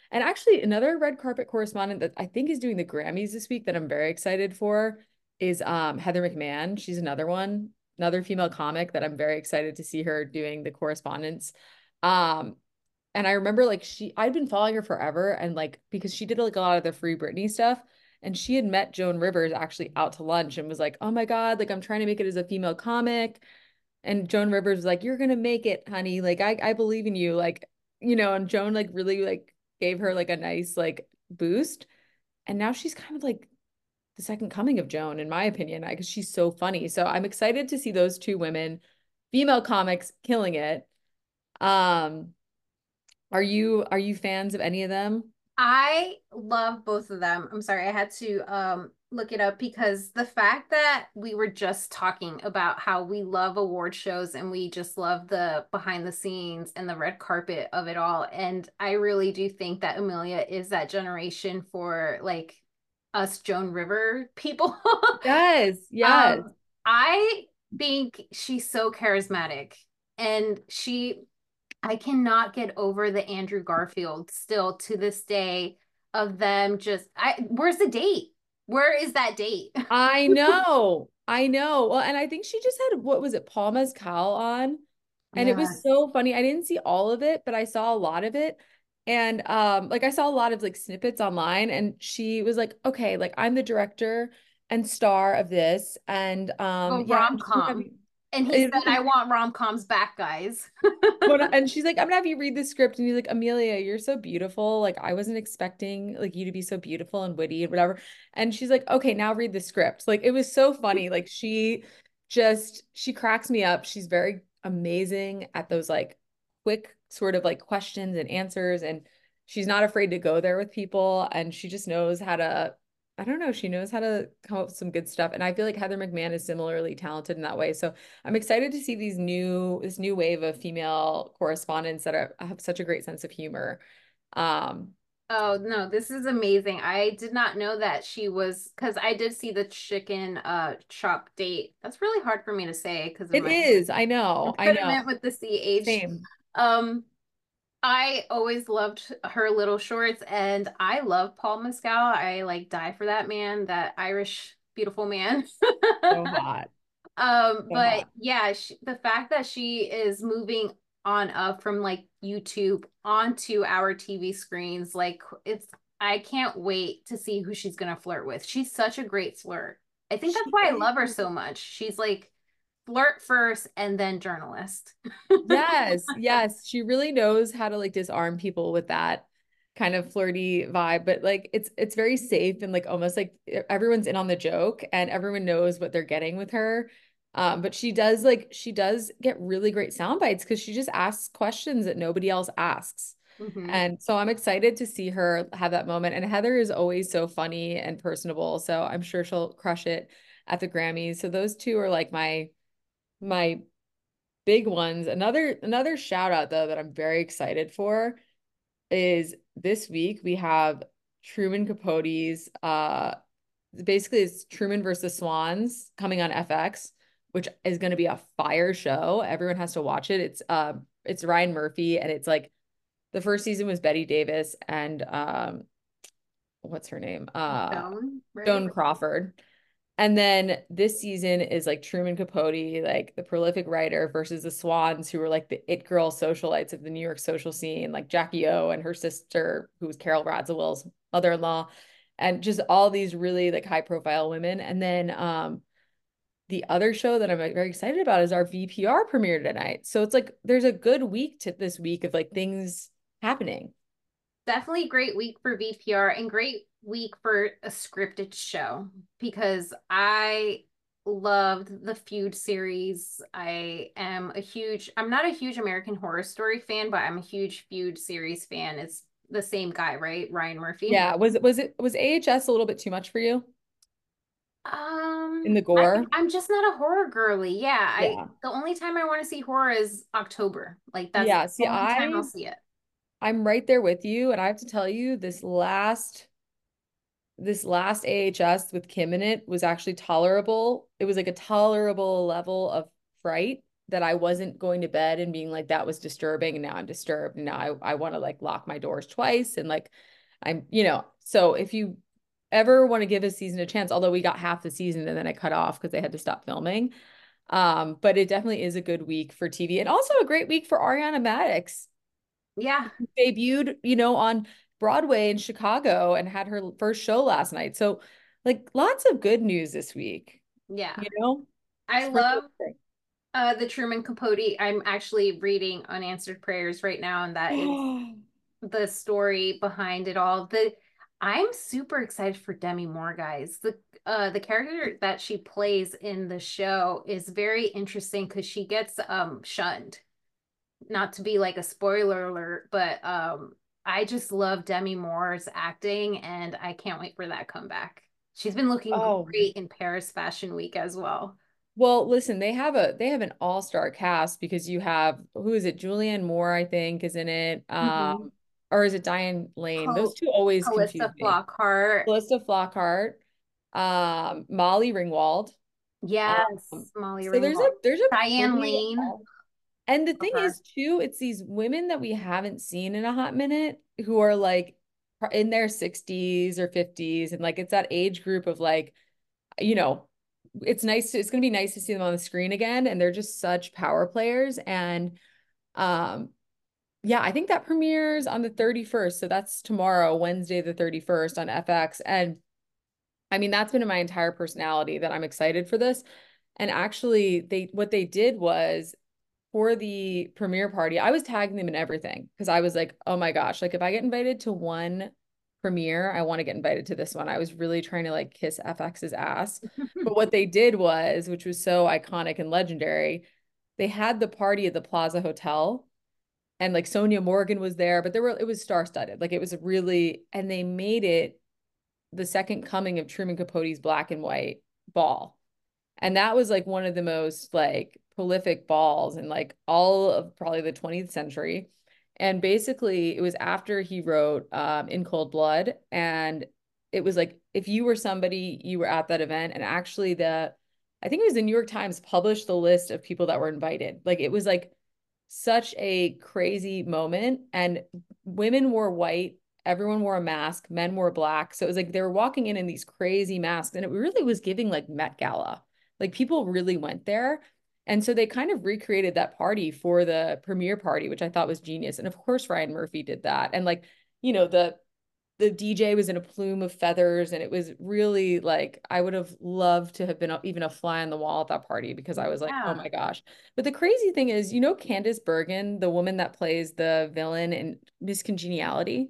Speaker 3: And actually, another red carpet correspondent that I think is doing the Grammys this week that I'm very excited for is Heather McMahon. She's another one, another female comic that I'm very excited to see her doing the correspondence. Um, and I remember like I'd been following her forever, and like because she did like a lot of the Free Britney stuff, and she had met Joan Rivers actually out to lunch and was like, "Oh my God, like I'm trying to make it as a female comic." And Joan Rivers was like, "You're gonna make it, honey. Like I believe in you." Like, and Joan like really like gave her like a nice like boost. And now she's kind of like the second coming of Joan, in my opinion, because she's so funny. So I'm excited to see those two women, female comics, killing it. Um, are you fans of any of them?
Speaker 2: I love both of them. I'm sorry, I had to look it up because the fact that we were just talking about how we love award shows and we just love the behind the scenes and the red carpet of it all. And I really do think that Amelia is that generation for like us Joan River people.
Speaker 3: Yes, yes.
Speaker 2: Um, I think she's so charismatic and I cannot get over the Andrew Garfield still to this day of them just where's the date? Where is that date?
Speaker 3: I know. I know. Well, and I think she just had, what was it, Paul Mescal on? And it was
Speaker 2: Yes.
Speaker 3: so funny. I didn't see all of it, but I saw a lot of it. And like I saw a lot of like snippets online, and she was like, "Okay, like I'm the director and star of this." And
Speaker 2: Oh,
Speaker 3: yeah, I'm just gonna have
Speaker 2: rom-com. And he said, I want rom-coms back, guys.
Speaker 3: and she's like, "I'm gonna have you read the script." And he's like, "Amelia, you're so beautiful. Like, I wasn't expecting like you to be so beautiful and witty and whatever." And she's like, "Okay, now read the script." Like, it was so funny. Like, she cracks me up. She's very amazing at those like quick sort of like questions and answers. And she's not afraid to go there with people. And she just knows how to, I don't know, she knows how to come up with some good stuff. And I feel like Heather McMahon is similarly talented in that way. So I'm excited to see this new wave of female correspondents that have such a great sense of humor. Um,
Speaker 2: Oh no, this is amazing. I did not know that she was because I did see the chicken chop date. That's really hard for me to say because of
Speaker 3: it
Speaker 2: my
Speaker 3: is, I know, I know.
Speaker 2: impediment with the CH.
Speaker 3: Same.
Speaker 2: Um, I always loved her little shorts and I love Paul Mescal. I like die for that man, that Irish beautiful man.
Speaker 3: So hot. So
Speaker 2: But
Speaker 3: hot.
Speaker 2: yeah, the fact that she is moving on up from like YouTube onto our TV screens, like I can't wait to see who she's gonna flirt with. She's such a great flirt. I think that's
Speaker 3: She
Speaker 2: why I love her
Speaker 3: is.
Speaker 2: so much. She's like flirt first and then journalist.
Speaker 3: Yes, yes. She really knows how to like disarm people with that kind of flirty vibe, but like it's very safe and like almost like everyone's in on the joke and everyone knows what they're getting with her. But she does get really great sound bites because she just asks questions that nobody else asks.
Speaker 2: Hmm.
Speaker 3: And so I'm excited to see her have that moment. And Heather is always so funny and personable, so I'm sure she'll crush it at the Grammys. So those two are like my big ones. Another shout out though that I'm very excited for is this week we have Truman Capote's basically it's Truman versus Swans coming on FX, which is going to be a fire show. Everyone has to watch it. It's Ryan Murphy, and it's like the first season was Betty Davis and what's her name?
Speaker 2: Joan, right?
Speaker 3: Joan Crawford. And then this season is like Truman Capote, like the prolific writer, versus the Swans, who were like the it girl socialites of the New York social scene, like Jackie O and her sister, who was Carol Radziwill's mother-in-law, and just all these really like high profile women. And then the other show that I'm like, very excited about is our VPR premiere tonight. So it's like there's a good week to this week of like things happening.
Speaker 2: Definitely great week for VPR and great week for a scripted show because I loved the Feud series. I'm not a huge American Horror Story fan, but I'm a huge Feud series fan. It's the same guy, right? Ryan Murphy.
Speaker 3: Yeah, was AHS a little bit too much for you in the gore?
Speaker 2: I'm just not a horror girly. Yeah,
Speaker 3: Yeah.
Speaker 2: the only time I want to see horror is October. Like that's the
Speaker 3: Yeah, see,
Speaker 2: only time I'll see it.
Speaker 3: I'm right there with you, and I have to tell you, this last AHS with Kim in it was actually tolerable. It was like a tolerable level of fright. that I wasn't going to bed and being like, that was disturbing. And now I'm disturbed. And now I want to like lock my doors twice. And like, so if you ever want to give a season a chance, although we got half the season and then I cut off because they had to stop filming. But it definitely is a good week for TV and also a great week for Ariana Madix.
Speaker 2: Yeah.
Speaker 3: Who debuted, on Broadway in Chicago and had her first show last night. So like lots of good news this week,
Speaker 2: Yeah.
Speaker 3: you know?
Speaker 2: I
Speaker 3: Spring
Speaker 2: love
Speaker 3: break.
Speaker 2: the Truman Capote. I'm actually reading Unanswered Prayers right now, and that is the story behind it all. I'm super excited for Demi Moore, guys. The character that she plays in the show is very interesting because she gets shunned. Not to be like a spoiler alert, but I just love Demi Moore's acting and I can't wait for that comeback. She's been looking
Speaker 3: Oh,
Speaker 2: great in Paris Fashion Week as well.
Speaker 3: well, listen, they have an all-star cast because you have who is it? Julianne Moore, I think, is in it.
Speaker 2: Mhm.
Speaker 3: Or is it Diane Lane? Those
Speaker 2: Cal
Speaker 3: two always confuse
Speaker 2: Calista
Speaker 3: me.
Speaker 2: Flockhart.
Speaker 3: Calista Flockhart, Molly Ringwald.
Speaker 2: Yes, Molly
Speaker 3: So there's a
Speaker 2: Ringwald.
Speaker 3: there's a
Speaker 2: Diane
Speaker 3: pretty
Speaker 2: Lane.
Speaker 3: and the
Speaker 2: Love
Speaker 3: thing
Speaker 2: her.
Speaker 3: is too, it's these women that we haven't seen in a hot minute who are like in their 60s or 50s and like it's that age group of like, you know, it's gonna be nice to see them on the screen again and they're just such power players and um yeah, I think that premieres on the 31st. So that's tomorrow, Wednesday the 31st on FX. And I mean, that's been in my entire personality that I'm excited for this. And actually, what they did was for the premiere party, I was tagging them in everything because I was like, oh my gosh, like if I get invited to one premiere, I want to get invited to this one. I was really trying to like kiss FX's ass. But what they did was, which was so iconic and legendary, they had the party at the Plaza Hotel and like Sonia Morgan was there, but it was star-studded. Like it was really, and they made it the second coming of Truman Capote's black and white ball. And that was like one of the most like prolific balls in like all of probably the 20th century. And basically it was after he wrote In Cold Blood. And it was like if you were somebody, you were at that event. And actually I think it was the New York Times published the list of people that were invited. Like it was like such a crazy moment. And women wore white, everyone wore a mask, men wore black. So it was like they were walking in these crazy masks. And it really was giving like Met Gala. Like people really went there. And so they kind of recreated that party for the premiere party, which I thought was genius. And of course, Ryan Murphy did that. And like, the DJ was in a plume of feathers, and it was really like I would have loved to have been even a fly on the wall at that party because I was like, oh
Speaker 2: Yeah.
Speaker 3: my gosh. But the crazy thing is, Candace Bergen, the woman that plays the villain in Miss Congeniality?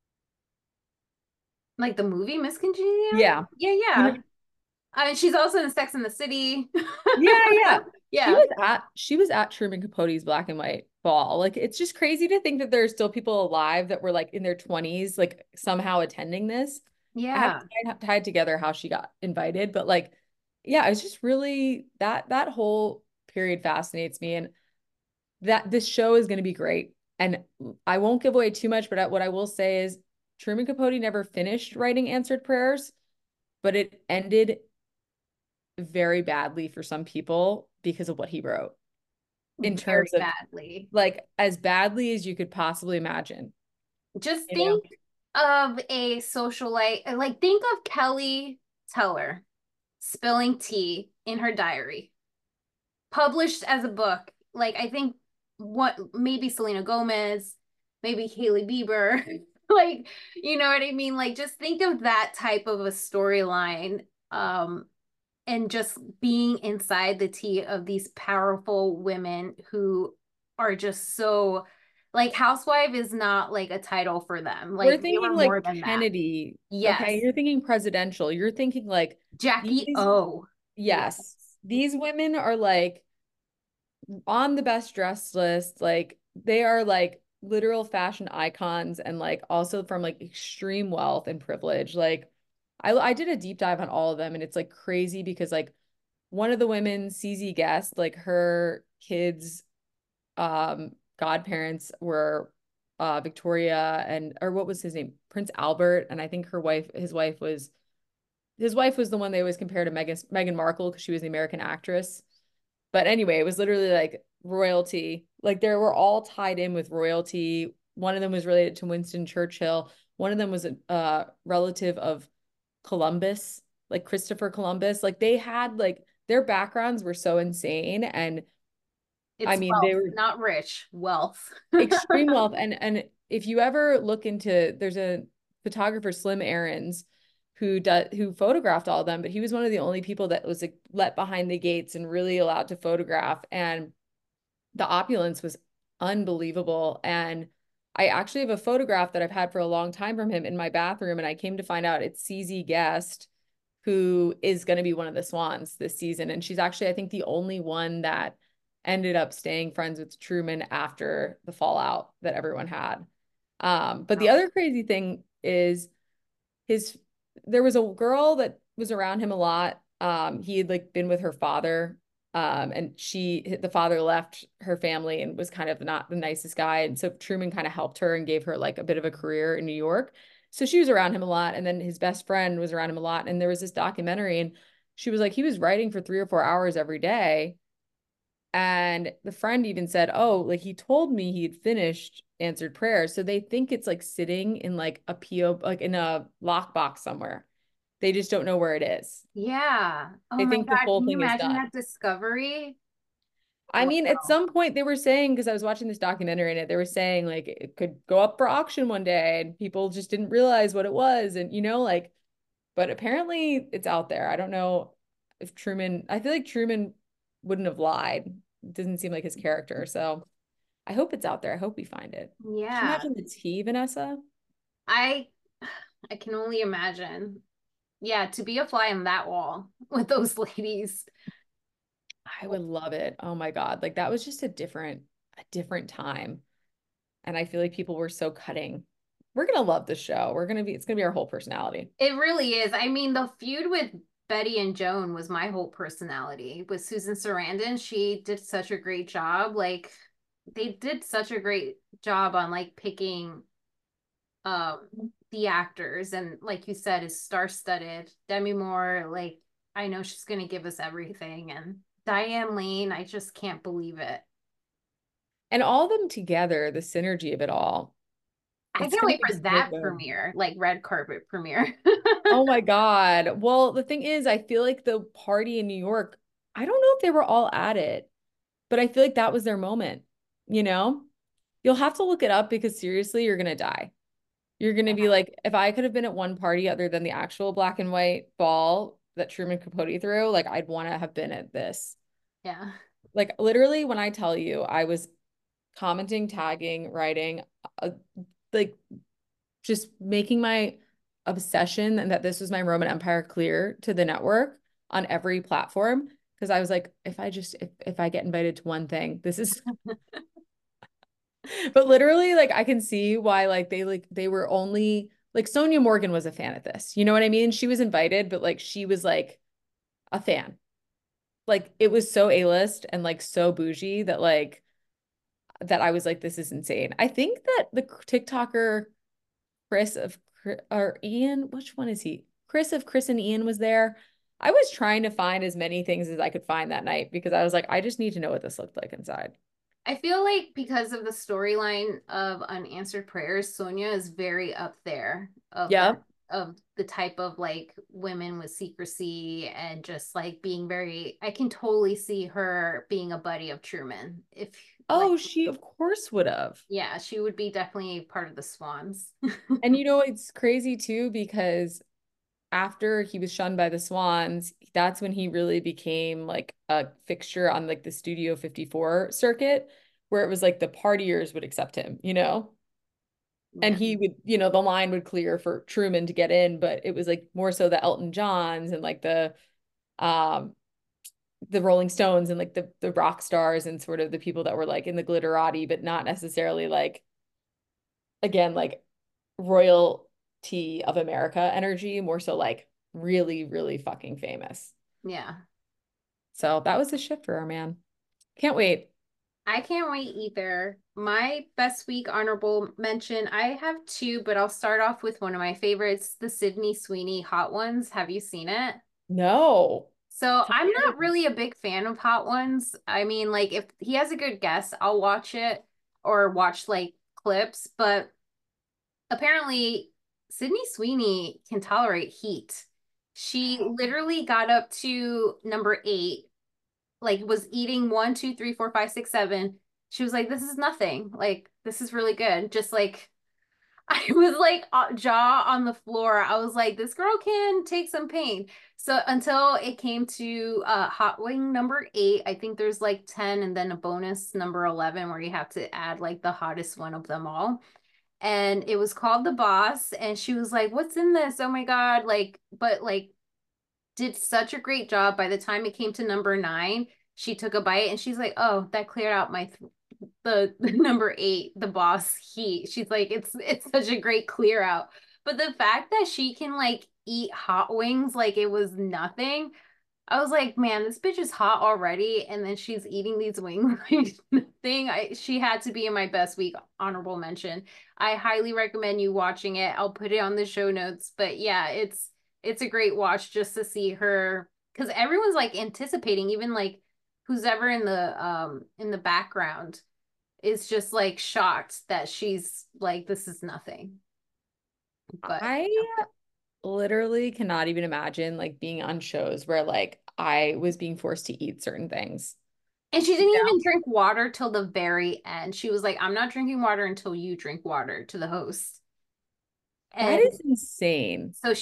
Speaker 2: Like the movie Miss Congeniality?
Speaker 3: Yeah.
Speaker 2: Yeah,
Speaker 3: You know,
Speaker 2: yeah. I mean, she's also in Sex and the City.
Speaker 3: yeah, yeah. She
Speaker 2: Yeah.
Speaker 3: was at she was at Truman Capote's black and white ball. Like it's just crazy to think that there's still people alive that were like in their 20s, like somehow attending this. I haven't
Speaker 2: Yeah.
Speaker 3: tied together how she got invited, but like, yeah, it's just really that whole period fascinates me, and that this show is going to be great. And I won't give away too much, but what I will say is Truman Capote never finished writing Answered Prayers, but it ended very badly for some people because of what he wrote in
Speaker 2: Very
Speaker 3: terms of
Speaker 2: badly.
Speaker 3: like as badly as you could possibly imagine,
Speaker 2: Just
Speaker 3: you know?
Speaker 2: think of a socialite, like think of Kelly Teller spilling tea in her diary, published as a book. Like I think what maybe Selena Gomez, maybe Hailey Bieber, like you know what I mean? Like just think of that type of a storyline. And just being inside the tea of these powerful women who are just so like housewife is not like a title for them.
Speaker 3: We're
Speaker 2: Like they
Speaker 3: thinking
Speaker 2: were more
Speaker 3: like
Speaker 2: than that.
Speaker 3: Kennedy. Okay,
Speaker 2: Yes.
Speaker 3: you're thinking presidential. You're thinking like
Speaker 2: Jackie
Speaker 3: these,
Speaker 2: O. Yes.
Speaker 3: yes, these women are like on the best dressed list. Like they are like literal fashion icons and like also from like extreme wealth and privilege. Like I did a deep dive on all of them and it's like crazy because like one of the women, CZ Guest, like her kids godparents were Victoria and or what was his name? Prince Albert. And I think his wife was the one they always compare to Meghan Markle because she was the American actress. But anyway, it was literally like royalty. Like they were all tied in with royalty. One of them was related to Winston Churchill. One of them was a relative of Columbus, like Christopher Columbus. Like they had like their backgrounds were so insane. And I
Speaker 2: It's
Speaker 3: mean, they
Speaker 2: wealth,
Speaker 3: were
Speaker 2: not rich, wealth.
Speaker 3: extreme wealth. And if you ever look into, there's a photographer, Slim Aarons, who photographed all of them, but he was one of the only people that was like let behind the gates and really allowed to photograph. And the opulence was unbelievable. And I actually have a photograph that I've had for a long time from him in my bathroom, and I came to find out it's CZ Guest, who is going to be one of the swans this season. And she's actually, I think, the only one that ended up staying friends with Truman after the fallout that everyone had. But the other crazy thing is his there was a girl that was around him a lot. He had like been with her father. And the father left her family and was kind of not the nicest guy. And so Truman kind of helped her and gave her like a bit of a career in New York. So she was around him a lot. And then his best friend was around him a lot. And there was this documentary, and she was like, he was writing for 3 or 4 hours every day. And the friend even said, oh, like he told me he had finished answered prayers. So they think it's like sitting in like a PO, like in a lockbox somewhere. They just don't know where it is.
Speaker 2: Yeah. Oh
Speaker 3: They
Speaker 2: my
Speaker 3: think the
Speaker 2: God.
Speaker 3: whole
Speaker 2: Can you
Speaker 3: thing is
Speaker 2: imagine
Speaker 3: done.
Speaker 2: that discovery?
Speaker 3: I mean, at some point they were saying, because I was watching this documentary and they were saying like it could go up for auction one day and people just didn't realize what it was. And, like, but apparently it's out there. I don't know if I feel like Truman wouldn't have lied. It doesn't seem like his character. So I hope it's out there. I hope we find it. Can you
Speaker 2: Yeah.
Speaker 3: imagine the tea, Vanessa?
Speaker 2: I I can only imagine. Yeah, to be a fly on that wall with those ladies.
Speaker 3: I would love it. Oh my God. Like that was just a different time. And I feel like people were so cutting. We're gonna love the show. It's gonna be our whole personality.
Speaker 2: It really is. I mean, the feud with Betty and Joan was my whole personality. With Susan Sarandon, she did such a great job. Like they did such a great job on like picking the actors, and like you said, is star-studded. Demi Moore, like I know she's gonna give us everything, and Diane Lane, I just can't believe it.
Speaker 3: And all of them together, the synergy of it all,
Speaker 2: I
Speaker 3: it's
Speaker 2: can't
Speaker 3: gonna
Speaker 2: wait
Speaker 3: be
Speaker 2: for
Speaker 3: so
Speaker 2: that
Speaker 3: good.
Speaker 2: premiere, like red carpet premiere.
Speaker 3: Oh my God. Well, the thing is, I feel like the party in New York, I don't know if they were all at it, but I feel like that was their moment, you know? You'll have to look it up because seriously, you're gonna die. You're gonna be like, if I could have been at one party other than the actual black and white ball that Truman Capote threw, like I'd want to have been at this.
Speaker 2: Yeah.
Speaker 3: Like literally, when I tell you, I was commenting, tagging, writing, uh, like just making my obsession and that this was my Roman Empire clear to the network on every platform. Because I was like, if I get invited to one thing, this is but literally like I can see why they were only like Sonia Morgan was a fan of this. You know what I mean? She was invited, but like she was like a fan. Like it was so A-list and like so bougie that I was like, this is insane. I think that the TikToker Chris of or Ian, which one is he? Chris and Ian was there. I was trying to find as many things as I could find that night because I was like, I just need to know what this looked like inside.
Speaker 2: I feel like because of the storyline of unanswered prayers, Sonia is very up there of that,
Speaker 3: Yeah.
Speaker 2: of the type of like women with secrecy and just like being very, I can totally see her being a buddy of Truman. If like,
Speaker 3: Oh, she of course would have.
Speaker 2: yeah, she would be definitely part of the Swans.
Speaker 3: And it's crazy too because after he was shunned by the Swans, that's when he really became like a fixture on like the Studio 54 circuit, where it was like the partiers would accept him, and
Speaker 2: Yeah.
Speaker 3: he would, the line would clear for Truman to get in, but it was like more so the Elton Johns and like um the Rolling Stones and like the rock stars and sort of the people that were like in the glitterati, but not necessarily like again like royalty of America energy, more so like really, really fucking famous.
Speaker 2: Yeah.
Speaker 3: So that was a shift for our man. Can't wait.
Speaker 2: I can't wait either. My best week honorable mention, I have two, but I'll start off with one of my favorites, the Sydney Sweeney Hot Ones. Have you seen it?
Speaker 3: No.
Speaker 2: So
Speaker 3: Tell
Speaker 2: I'm
Speaker 3: me
Speaker 2: not
Speaker 3: anything.
Speaker 2: really a big fan of Hot Ones. I mean, like if he has a good guest, I'll watch it or watch like clips, but apparently Sydney Sweeney can tolerate heat. She literally got up to number 8, like was eating 1, 2, 3, 4, 5, 6, 7. She was like, "This is nothing. Like this is really good." Just like I was like jaw on the floor. I was like, "This girl can take some pain." So until it came to hot wing number 8, I think there's like 10 and then a bonus number 11 where you have to add like the hottest one of them all, and it was called The Boss, and she was like, "What's in this? Oh my God." Like, but like did such a great job. By the time it came to number 9, she took a bite and she's like, "Oh, that cleared out my the number 8, The Boss heat." She's like, "It's such a great clear out." But the fact that she can like eat hot wings like it was nothing, I was like, man, this bitch is hot already, and then she's eating these wings like nothing. She had to be in my best week honorable mention. I highly recommend you watching it. I'll put it on the show notes. But yeah, it's a great watch just to see her because everyone's like anticipating, even like who's ever in the background is just like shocked that she's like, this is nothing. But
Speaker 3: I literally cannot even imagine like being on shows where like I was being forced to eat certain things.
Speaker 2: and she
Speaker 3: You
Speaker 2: didn't even
Speaker 3: know?
Speaker 2: drink water till the very end. She was like, "I'm not drinking water until you drink water," to the host.
Speaker 3: That
Speaker 2: And
Speaker 3: is insane.
Speaker 2: so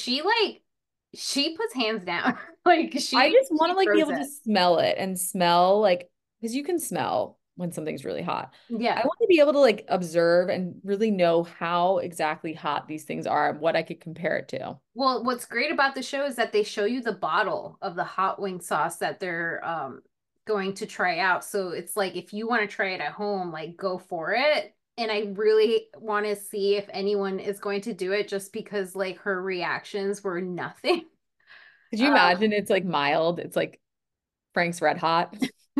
Speaker 2: she puts hands down. Like
Speaker 3: I just want
Speaker 2: she
Speaker 3: to like be
Speaker 2: throws
Speaker 3: able
Speaker 2: it.
Speaker 3: to smell it and smell like because you can smell when something's really hot. I
Speaker 2: Yeah.
Speaker 3: want to be able to like observe and really know how exactly hot these things are and what I could compare it to.
Speaker 2: Well, what's great about the show is that they show you the bottle of the hot wing sauce that they're going to try out. So it's like if you want to try it at home, like go for it. And I really want to see if anyone is going to do it just because like her reactions were nothing.
Speaker 3: Could you imagine it's like mild? It's like Frank's Red Hot.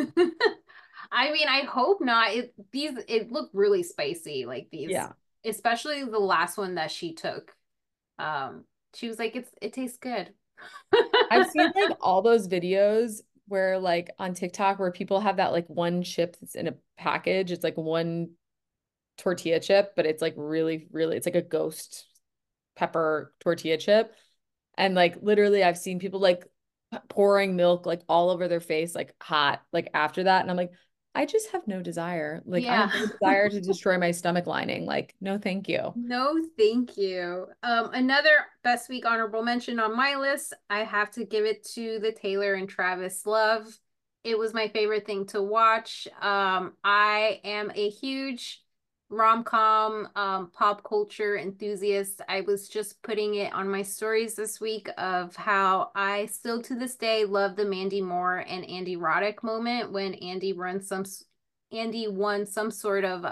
Speaker 2: I mean, I hope not. It looked really spicy, like these,
Speaker 3: Yeah.
Speaker 2: especially the last one that she took. Um, she was like, it tastes good.
Speaker 3: I've seen like all those videos where like on TikTok where people have that like one chip that's in a package. It's like one tortilla chip, but it's like really, really, it's like a ghost pepper tortilla chip. And like literally I've seen people like pouring milk like all over their face, like hot, like after that. And I'm like, I just have no desire. Like I
Speaker 2: Yeah.
Speaker 3: have no desire to destroy my stomach lining. Like, no, thank you.
Speaker 2: No, thank you. Another best week honorable mention on my list, I have to give it to the Taylor and Travis Love. It was my favorite thing to watch. I am a huge rom-com pop culture enthusiast. I was just putting it on my stories this week of how I still to this day love the Mandy Moore and Andy Roddick moment when Andy won some sort of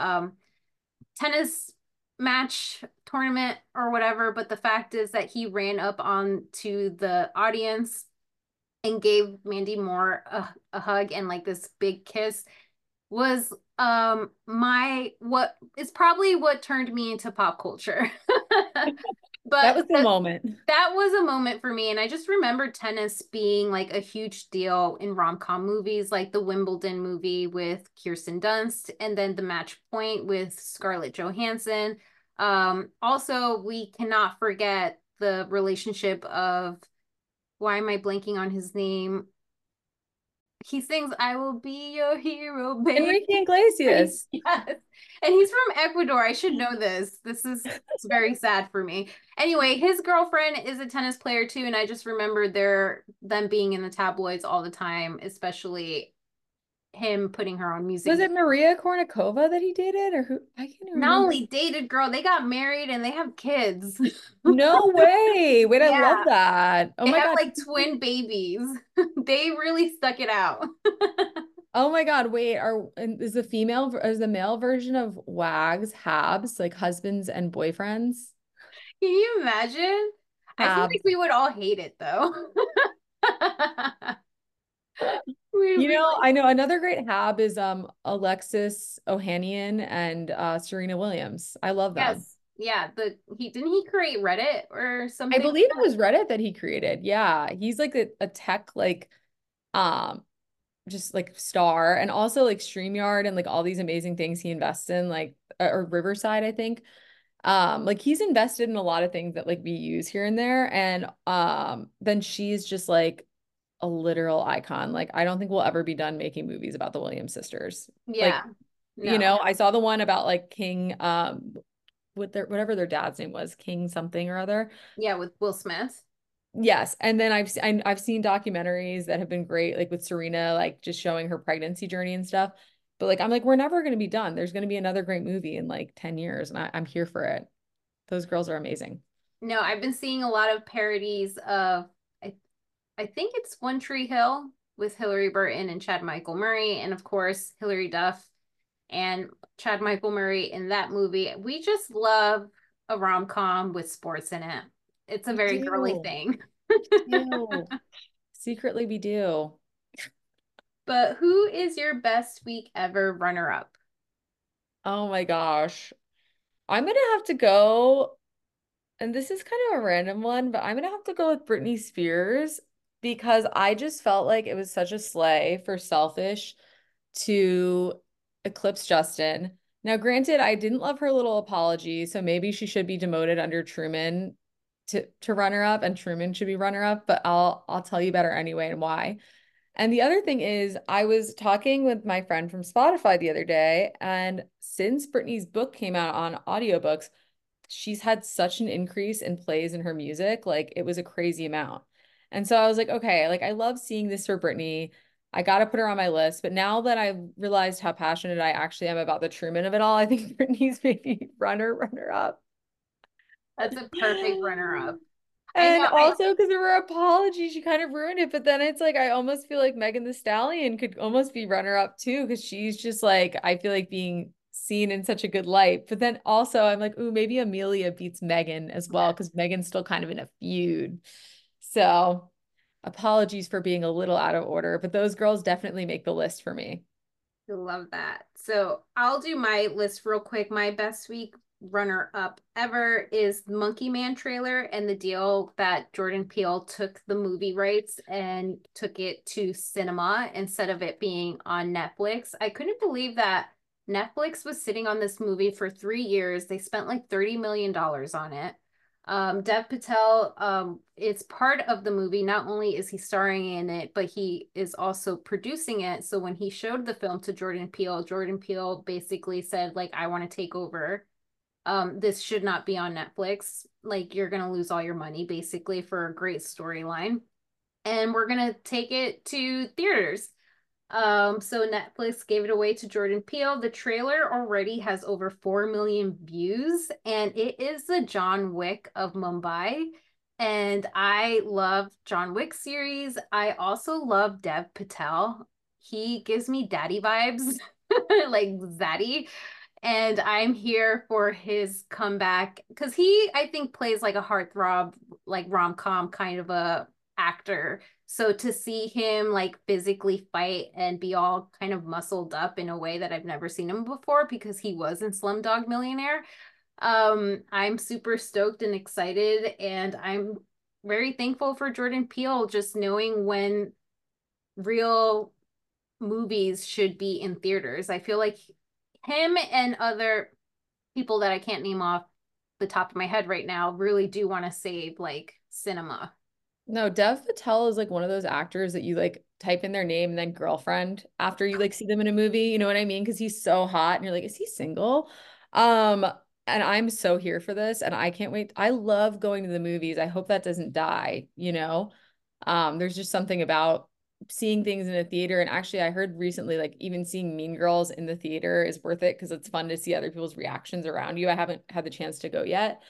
Speaker 2: tennis match tournament or whatever, but the fact is that he ran up onto the audience and gave Mandy Moore a hug and like this big kiss was my what is probably what turned me into pop culture.
Speaker 3: That
Speaker 2: But
Speaker 3: was the moment.
Speaker 2: that was a moment for me, and I just remember tennis being like a huge deal in rom-com movies, like the Wimbledon movie with Kirsten Dunst, and then the Match Point with Scarlett Johansson. Also, we cannot forget the relationship of why am I blanking on his name? He sings "I Will Be Your Hero, baby."
Speaker 3: Enrique Iglesias.
Speaker 2: Yes. And he's from Ecuador. I should know this. This is it's very sad for me. Anyway, his girlfriend is a tennis player too, and I just remember them being in the tabloids all the time, especially him putting her on music.
Speaker 3: Was it Maria Kornikova that he dated or who? I can't even
Speaker 2: Not
Speaker 3: remember.
Speaker 2: only dated, girl, they got married and they have kids.
Speaker 3: No way. Wait, I love
Speaker 2: Yeah.
Speaker 3: that. Oh
Speaker 2: They
Speaker 3: my
Speaker 2: have
Speaker 3: God.
Speaker 2: like twin babies. They really stuck it out.
Speaker 3: Oh my God. Wait, is the male version of Wags Habs, like husbands and boyfriends?
Speaker 2: Can you imagine? I feel like
Speaker 3: Habs.
Speaker 2: we would all hate it though. We'd
Speaker 3: You
Speaker 2: be
Speaker 3: know,
Speaker 2: like,
Speaker 3: I know another great Hab is Alexis Ohanian and Serena Williams. I love them.
Speaker 2: yes, yeah. He didn't he create Reddit or
Speaker 3: I
Speaker 2: something like
Speaker 3: believe it
Speaker 2: that?
Speaker 3: was Reddit that he created. Yeah, he's like a tech like um just like Star, and also like StreamYard and like all these amazing things he invests in, like or Riverside, I think. Like he's invested in a lot of things that like we use here and there. And then she's just like a literal icon. Like I don't think we'll ever be done making movies about the Williams sisters.
Speaker 2: Yeah.
Speaker 3: Like,
Speaker 2: No.
Speaker 3: I saw the one about like King with their whatever their dad's name was, King something or other.
Speaker 2: Yeah, with Will Smith.
Speaker 3: Yes, and then I've seen documentaries that have been great, like with Serena, like just showing her pregnancy journey and stuff. But like I'm like, we're never going to be done. There's going to be another great movie in like 10 years, and I'm here for it. Those girls are amazing.
Speaker 2: No, I've been seeing a lot of parodies of I, I think it's One Tree Hill with Hilary Burton and Chad Michael Murray, and of course Hilary Duff and Chad Michael Murray in that movie. We just love a rom-com with sports in it. It's a
Speaker 3: We
Speaker 2: very girly
Speaker 3: do.
Speaker 2: thing.
Speaker 3: We do. Secretly, we do.
Speaker 2: But who is your best week ever runner-up?
Speaker 3: Oh my gosh. I'm gonna have to go, and this is kind of a random one, but I'm gonna have to go with Britney Spears because I just felt like it was such a slay for Selfish to eclipse Justin. Now, granted, I didn't love her little apology, so maybe she should be demoted under Truman to runner up, and Truman should be runner up, but I'll tell you better anyway and why. And the other thing is, I was talking with my friend from Spotify the other day, and since Britney's book came out on audiobooks, she's had such an increase in plays in her music. Like it was a crazy amount. And so I was like, okay, like I love seeing this for Britney. I got to put her on my list. But now that I've realized how passionate I actually am about the Truman of it all, I think Britney's maybe runner up.
Speaker 2: That's a perfect runner-up. I know.
Speaker 3: And also because of her apology, she kind of ruined it. But then it's like I almost feel like Megan Thee Stallion could almost be runner up too, because she's just like I feel like being seen in such a good light. But then also I'm like, ooh, maybe Amelia beats Megan as well, because Megan's still kind of in a feud. So apologies for being a little out of order, but those girls definitely make the list for me.
Speaker 2: I love that. So I'll do my list real quick. My best week runner up ever is Monkey Man trailer and the deal that Jordan Peele took the movie rights and took it to cinema instead of it being on Netflix. I couldn't believe that Netflix was sitting on this movie for 3 years. They spent like $30 million on it. Dev Patel, it's part of the movie. Not only is he starring in it, but he is also producing it. So when he showed the film to Jordan Peele basically said, like, I want to take over. This should not be on Netflix. Like, you're gonna lose all your money basically for a great storyline. And we're gonna take it to theaters. So Netflix gave it away to Jordan Peele. The trailer already has over 4 million views, and it is the John Wick of Mumbai. And I love John Wick series. I also love Dev Patel. He gives me daddy vibes, like Zaddy. And I'm here for his comeback because he, I think, plays like a heartthrob, like rom-com kind of a actor. So to see him like physically fight and be all kind of muscled up in a way that I've never seen him before because he was in Slumdog Millionaire. I'm super stoked and excited, and I'm very thankful for Jordan Peele just knowing when real movies should be in theaters. I feel like him and other people that I can't name off the top of my head right now really do want to save like cinema.
Speaker 3: No, Dev Patel is like one of those actors that you like type in their name and then girlfriend after you like see them in a movie, you know what I mean? Because he's so hot and you're like, is he single? Um, and I'm so here for this and I can't wait. I love going to the movies. I hope that doesn't die, you know? There's just something about seeing things in a theater. And actually, I heard recently, like even seeing Mean Girls in the theater is worth it because it's fun to see other people's reactions around you. I haven't had the chance to go yet.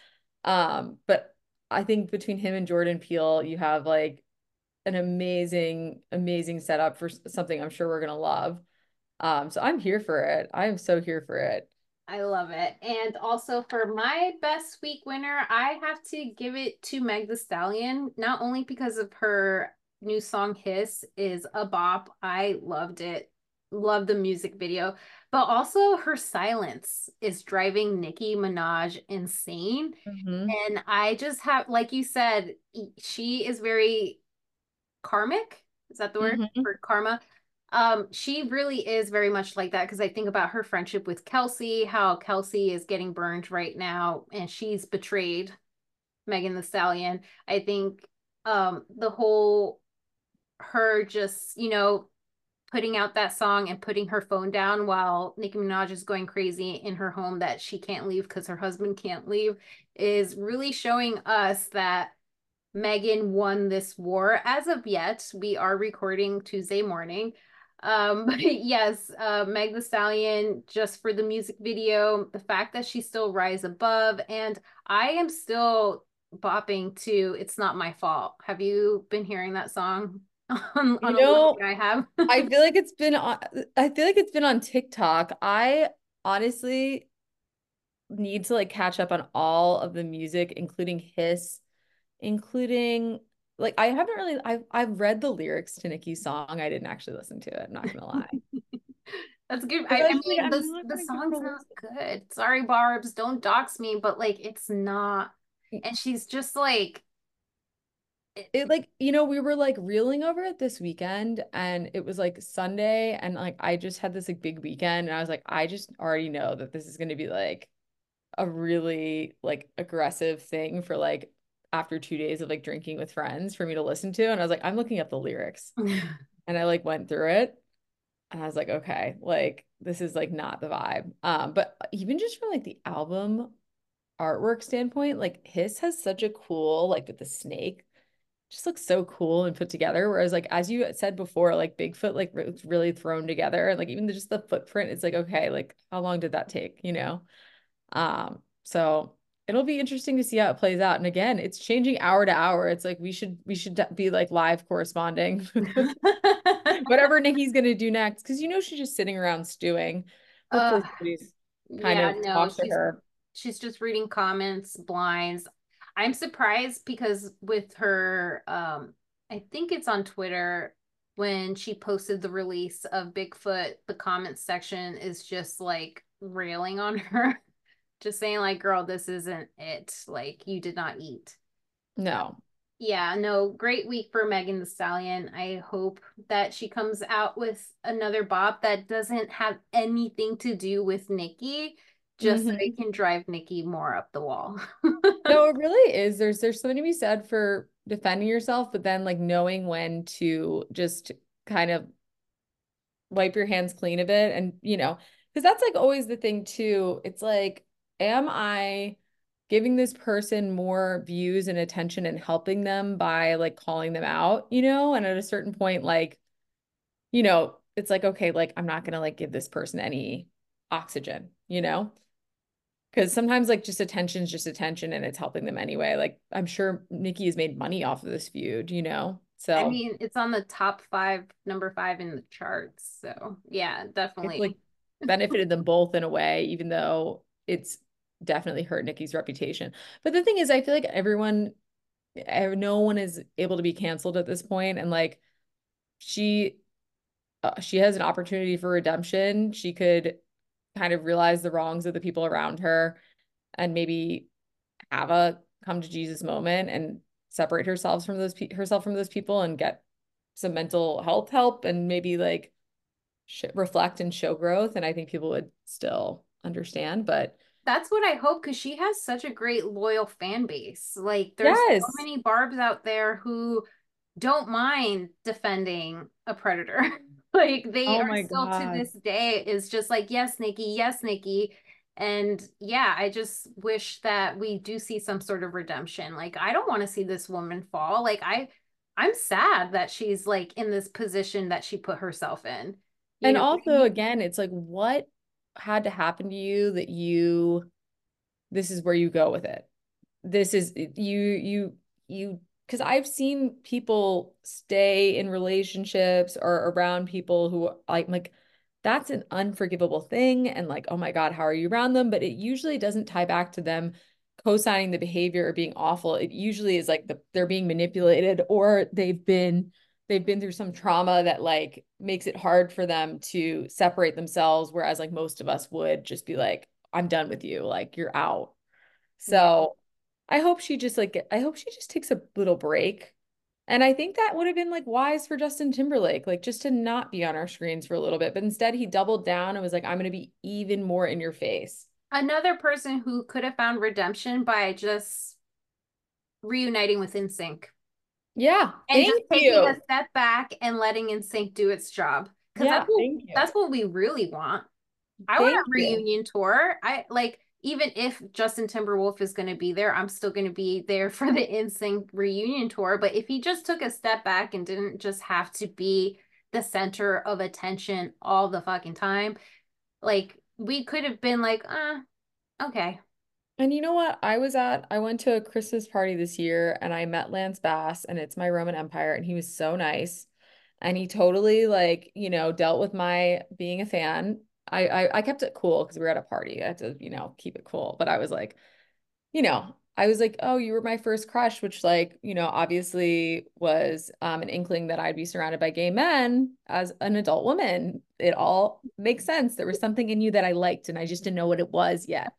Speaker 3: But I think between him and Jordan Peele, you have like an amazing, amazing setup for something I'm sure we're gonna love. So I'm here for it. I am so here for it.
Speaker 2: I love it. And also for my best week winner, I have to give it to Meg The Stallion, not only because of her new song Hiss is a bop. I loved it. Loved the music video, but also her silence is driving Nicki Minaj insane.
Speaker 3: Hmm.
Speaker 2: And I just have, like you said, she is very karmic. Is that the word
Speaker 3: Hmm.
Speaker 2: for karma? She really is very much like that because I think about her friendship with Kelsey, how Kelsey is getting burned right now, and she's betrayed Megan the Stallion. I think the whole her just, putting out that song and putting her phone down while Nicki Minaj is going crazy in her home that she can't leave because her husband can't leave is really showing us that Megan won this war. As of yet, we are recording Tuesday morning. But yes, Meg the Stallion, just for the music video, the fact that she still rise above, and I am still bopping to "It's Not My Fault." Have you been hearing that song on
Speaker 3: You
Speaker 2: a loop?
Speaker 3: know,
Speaker 2: I have.
Speaker 3: I feel like it's been on, I feel like it's been on TikTok. I honestly need to like catch up on all of the music, including Hiss, including like I haven't really I've read the lyrics to Nicki's song. I didn't actually listen to it. I'm not gonna lie.
Speaker 2: That's good.
Speaker 3: Because
Speaker 2: I,
Speaker 3: I
Speaker 2: I
Speaker 3: was like,
Speaker 2: mean,
Speaker 3: I'm
Speaker 2: the
Speaker 3: not
Speaker 2: the
Speaker 3: gonna give it
Speaker 2: song's
Speaker 3: a
Speaker 2: not
Speaker 3: listen.
Speaker 2: good. Sorry, Barb's, don't dox me, but like it's not. And she's just like,
Speaker 3: It like, we were like reeling over it this weekend and it was like Sunday and like I just had this like big weekend and I was like, I just already know that this is gonna be like a really like aggressive thing for like after 2 days of like drinking with friends for me to listen to. And I was like, I'm looking up the lyrics. And I like went through it and I was like, okay, like this is like not the vibe. But even just from like the album artwork standpoint, like his has such a cool, like with the snake, just looks so cool and put together. Whereas like as you said before, like Bigfoot, like it's really thrown together. And like even just the footprint, it's like, okay, like how long did that take, you know? So it'll be interesting to see how it plays out. And again, it's changing hour to hour. It's like we should be like live corresponding with whatever Nikki's gonna do next. Cause she's just sitting around stewing.
Speaker 2: uh,
Speaker 3: Hopefully somebody's kind
Speaker 2: yeah,
Speaker 3: of
Speaker 2: no,
Speaker 3: talked to
Speaker 2: she's
Speaker 3: her.
Speaker 2: she's just reading comments, blinds. I'm surprised because with her, I think it's on Twitter when she posted the release of Bigfoot, the comments section is just like railing on her, just saying like, "Girl, this isn't it. Like, you did not eat."
Speaker 3: No.
Speaker 2: Yeah, no, great week for Megan the Stallion. I hope that she comes out with another bop that doesn't have anything to do with Nicki, just so it
Speaker 3: Hmm.
Speaker 2: can drive Nicki more up the wall.
Speaker 3: No, it really is. There's something to be said for defending yourself, but then like knowing when to just kind of wipe your hands clean of it. And, because that's like always the thing too. It's like, am I giving this person more views and attention and helping them by like calling them out, And at a certain point, like, it's like, okay, like I'm not gonna like give this person any oxygen. Because sometimes like just attention is just attention and it's helping them anyway. Like I'm sure Nikki has made money off of this feud.
Speaker 2: I
Speaker 3: So
Speaker 2: mean, it's on the top five, number five in the charts. So, yeah,
Speaker 3: it's
Speaker 2: definitely.
Speaker 3: like benefited them both in a way, even though it's definitely hurt Nikki's reputation. But the thing is, I feel like no one is able to be canceled at this point, and like she, she has an opportunity for redemption. She could kind of realize the wrongs of the people around her, and maybe have a come to Jesus moment and separate herself from those people and get some mental health help and maybe like reflect and show growth. And I think people would still understand. But
Speaker 2: That's what I hope because she has such a great loyal fan base. Like, there's so
Speaker 3: yes,
Speaker 2: many Barbs out there who don't mind defending a predator. Like they
Speaker 3: oh
Speaker 2: are
Speaker 3: my
Speaker 2: still to
Speaker 3: God.
Speaker 2: this day is just like, yes, Nikki, yes, Nikki. And yeah, I just wish that we do see some sort of redemption. Like I don't want to see this woman fall. Like I'm sad that she's like in this position that she put herself in. You
Speaker 3: And
Speaker 2: know what I
Speaker 3: also,
Speaker 2: mean?
Speaker 3: again, it's like, what had to happen to you that this is where you go with it? This is you, because I've seen people stay in relationships or around people who like, that's an unforgivable thing. And like, oh my God, how are you around them? But it usually doesn't tie back to them co-signing the behavior or being awful. It usually is like they're being manipulated or they've been through some trauma that like makes it hard for them to separate themselves, whereas like most of us would just be like, I'm done with you, like you're out.
Speaker 2: Yeah.
Speaker 3: So I hope she just takes a little break And I think that would have been like wise for Justin Timberlake, like just to not be on our screens for a little bit. But instead, he doubled down and was like, I'm going to be even more in your face.
Speaker 2: Another person who could have found redemption by just reuniting with NSYNC
Speaker 3: Yeah,
Speaker 2: and just
Speaker 3: thank
Speaker 2: taking a
Speaker 3: you.
Speaker 2: step back and letting NSYNC do its job. Because
Speaker 3: Yeah, thank you.
Speaker 2: that's what we really want. I want
Speaker 3: Thank
Speaker 2: a
Speaker 3: you.
Speaker 2: reunion tour. I like even if Justin Timberwolf is going to be there, I'm still going to be there for the NSYNC reunion tour. But if he just took a step back and didn't just have to be the center of attention all the fucking time, like we could have been like, okay.
Speaker 3: And you know what? I went to a Christmas party this year and I met Lance Bass and it's my Roman Empire and he was so nice. And he totally like, dealt with my being a fan. I kept it cool because we were at a party. I had to, keep it cool. But I was like, oh, you were my first crush, which like, obviously was an inkling that I'd be surrounded by gay men as an adult woman. It all makes sense. There was something in you that I liked and I just didn't know what it was yet.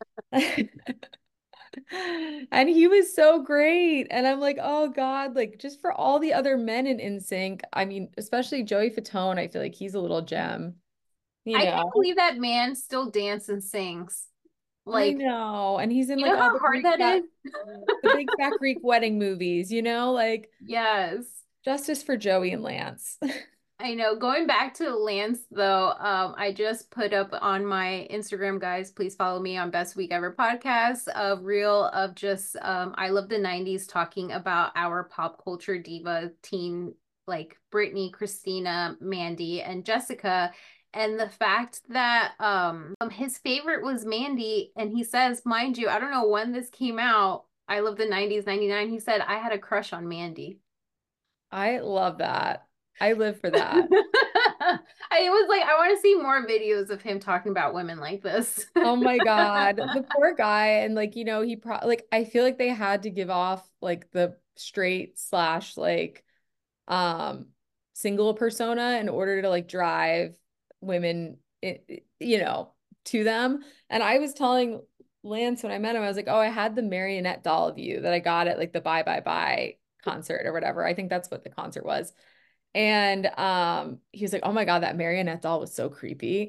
Speaker 3: And he was so great. And I'm like, oh God, like just for all the other men in NSYNC, I mean, especially Joey Fatone, I feel like he's a little gem, you
Speaker 2: I can't
Speaker 3: know?
Speaker 2: believe that man still dances and sings.
Speaker 3: I
Speaker 2: Like,
Speaker 3: know. And he's in
Speaker 2: you
Speaker 3: like
Speaker 2: know
Speaker 3: all
Speaker 2: how hard that is?
Speaker 3: the big fat Greek wedding movies, like
Speaker 2: Yes.
Speaker 3: justice for Joey and Lance.
Speaker 2: I know. Going back to Lance though, I just put up on my Instagram, guys. Please follow me on Best Week Ever podcast, a reel of just I love the 90s talking about our pop culture diva teen like Britney, Christina, Mandy, and Jessica. And the fact that his favorite was Mandy, and he says, mind you, I don't know when this came out. I love the 90s, 99. He said, I had a crush on Mandy.
Speaker 3: I love that. I live for that.
Speaker 2: I was like, I want to see more videos of him talking about women like this.
Speaker 3: Oh my God, the poor guy. And like, he like I feel like they had to give off like the straight slash like um single persona in order to like drive women to them. And I was telling Lance when I met him, I was like, oh, I had the marionette doll of you that I got at like the Bye Bye Bye concert or whatever. I think that's what the concert was. And he was like, oh my God, that marionette doll was so creepy.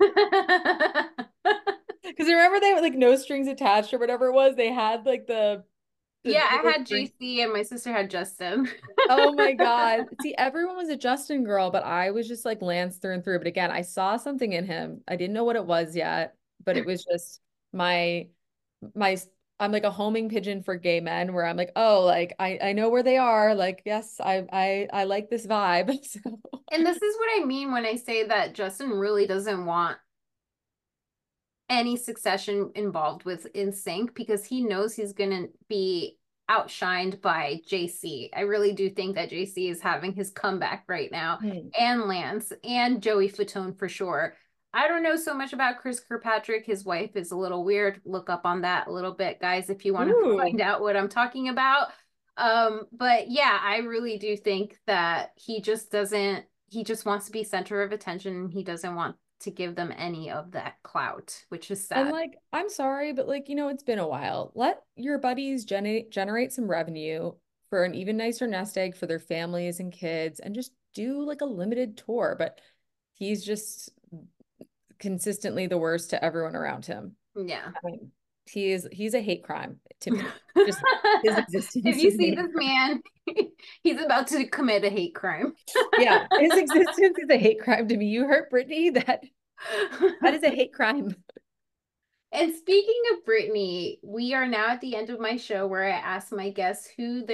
Speaker 3: Because remember they were like no strings attached or whatever it was. They had like the
Speaker 2: Yeah, I
Speaker 3: little
Speaker 2: had
Speaker 3: string.
Speaker 2: JC and my sister had Justin.
Speaker 3: Oh my God. See, everyone was a Justin girl, but I was just like Lance through and through. But again, I saw something in him. I didn't know what it was yet, but it was just my my I'm like a homing pigeon for gay men where I'm like, oh, like I know where they are. Like, yes, I like this vibe. So
Speaker 2: And this is what I mean when I say that Justin really doesn't want any succession involved with NSYNC because he knows he's going to be outshined by JC. I really do think that JC is having his comeback right now,
Speaker 3: Hmm.
Speaker 2: and Lance and Joey Fatone for sure. I don't know so much about Chris Kirkpatrick. His wife is a little weird. Look up on that a little bit, guys, if you want to find
Speaker 3: Ooh.
Speaker 2: out what I'm talking about. But yeah, I really do think that he just wants to be center of attention. He doesn't want to give them any of that clout, which is
Speaker 3: And
Speaker 2: sad.
Speaker 3: like, I'm sorry, but like, it's been a while. Let your buddies generate some revenue for an even nicer nest egg for their families and kids and just do like a limited tour. But he's just consistently the worst to everyone around him.
Speaker 2: Yeah.
Speaker 3: I mean, he's a hate crime to me. Just his
Speaker 2: If
Speaker 3: existence
Speaker 2: you
Speaker 3: is a
Speaker 2: see
Speaker 3: hate
Speaker 2: this
Speaker 3: crime.
Speaker 2: man, he's about to commit a hate crime.
Speaker 3: Yeah, his existence is a hate crime to me. You hurt Brittany, that is a hate crime.
Speaker 2: And speaking of Britney, we are now at the end of my show where I ask my guests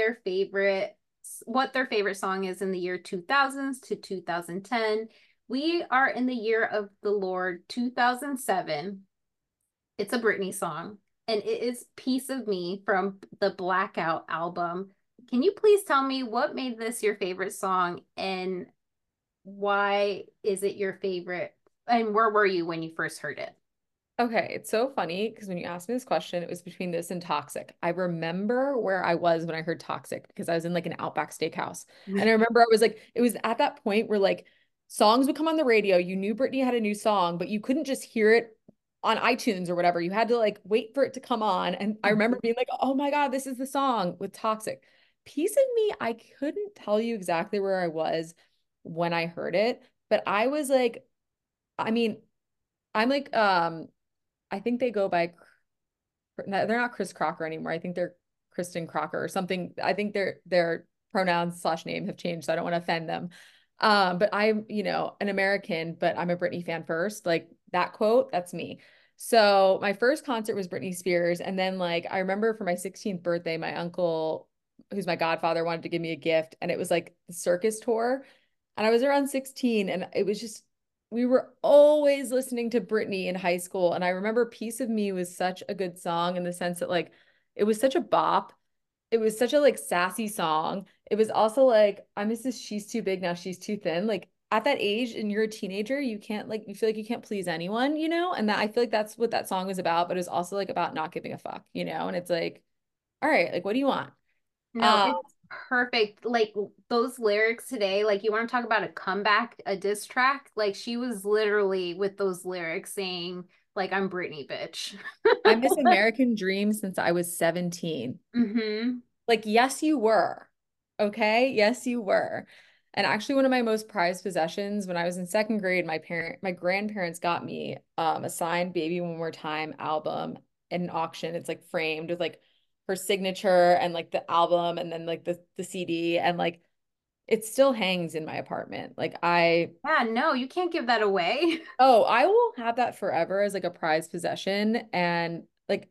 Speaker 2: what their favorite song is in the year 2000s to 2010. We are in the year of the Lord 2007. It's a Britney song, and it is Piece of Me from the Blackout album. Can you please tell me what made this your favorite song and why is it your favorite? And where were you when you first heard it?
Speaker 3: Okay, it's so funny because when you asked me this question, it was between this and Toxic. I remember where I was when I heard Toxic because I was in like an Outback Steakhouse. And I remember I was like, it was at that point where like songs would come on the radio. You knew Britney had a new song, but you couldn't just hear it on iTunes or whatever. You had to like wait for it to come on. And I remember being like, oh my God, this is the song with Toxic. Piece of Me, I couldn't tell you exactly where I was when I heard it, but I was like, I mean, I'm like, I think they go by, they're not Chris Crocker anymore. I think they're Kristen Crocker or something. I think their pronouns slash name have changed, so I don't want to offend them. But I'm, an American, but I'm a Britney fan first. Like that quote, that's me. So my first concert was Britney Spears. And then like I remember for my 16th birthday, my uncle, who's my godfather, wanted to give me a gift. And it was like the circus tour. And I was around 16 and it was just we were always listening to Britney in high school. And I remember Piece of Me was such a good song in the sense that like it was such a bop. It was such a like sassy song. It was also like, I'm Mrs. She's Too Big Now, She's Too Thin. Like at that age and you're a teenager, you can't like you feel like you can't please anyone, And that I feel like that's what that song was about, but it's also like about not giving a fuck. And it's like, all right, like what do you want?
Speaker 2: No,
Speaker 3: Uh
Speaker 2: it's perfect. Like those lyrics today, like you want to talk about a comeback, a diss track? Like she was literally with those lyrics saying, like, I'm Britney, bitch.
Speaker 3: I miss American Dream since I was 17.
Speaker 2: Mm-hmm.
Speaker 3: Like, yes, you were. Okay. Yes, you were. And actually, one of my most prized possessions when I was in second grade, my grandparents got me a signed Baby One More Time album at an auction. It's like framed with like her signature and like the album and then like the CD and like it still hangs in my apartment.
Speaker 2: Yeah, no, you can't give that away.
Speaker 3: I will have that forever as like a prized possession. And like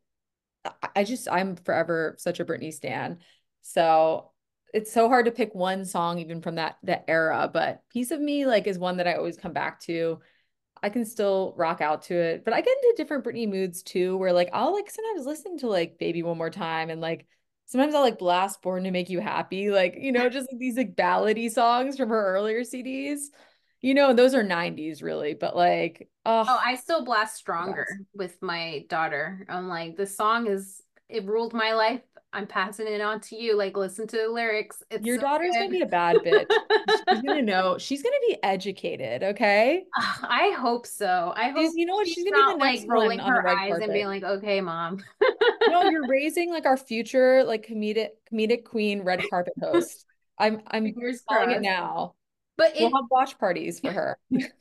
Speaker 3: I'm forever such a Britney stan. So it's so hard to pick one song even from that era, but Piece of Me like is one that I always come back to. I can still rock out to it, but I get into different Britney moods too, where like I'll like sometimes listen to like Baby One More Time and like sometimes I'll like blast Born to Make You Happy, like just like these like ballady songs from her earlier CDs. And those are 90s really, but like
Speaker 2: Oh,
Speaker 3: oh,
Speaker 2: I still blast
Speaker 3: the best.
Speaker 2: Stronger with my daughter. I'm like, this song it ruled my life. I'm passing it on to you. Like, listen to the lyrics. It's
Speaker 3: Your
Speaker 2: so
Speaker 3: daughter's gonna
Speaker 2: good.
Speaker 3: be a bad bitch. She's gonna know. She's gonna be educated, okay?
Speaker 2: I hope so. I hope
Speaker 3: You know what?
Speaker 2: she's
Speaker 3: She's gonna be the
Speaker 2: not like
Speaker 3: next one
Speaker 2: rolling
Speaker 3: on the
Speaker 2: her
Speaker 3: white
Speaker 2: eyes and being
Speaker 3: carpet.
Speaker 2: like, okay, mom.
Speaker 3: No, you're raising like our future like comedic queen red carpet host. I'm
Speaker 2: Fingers
Speaker 3: calling it
Speaker 2: crossed.
Speaker 3: now.
Speaker 2: But
Speaker 3: We'll
Speaker 2: it
Speaker 3: have watch parties for her.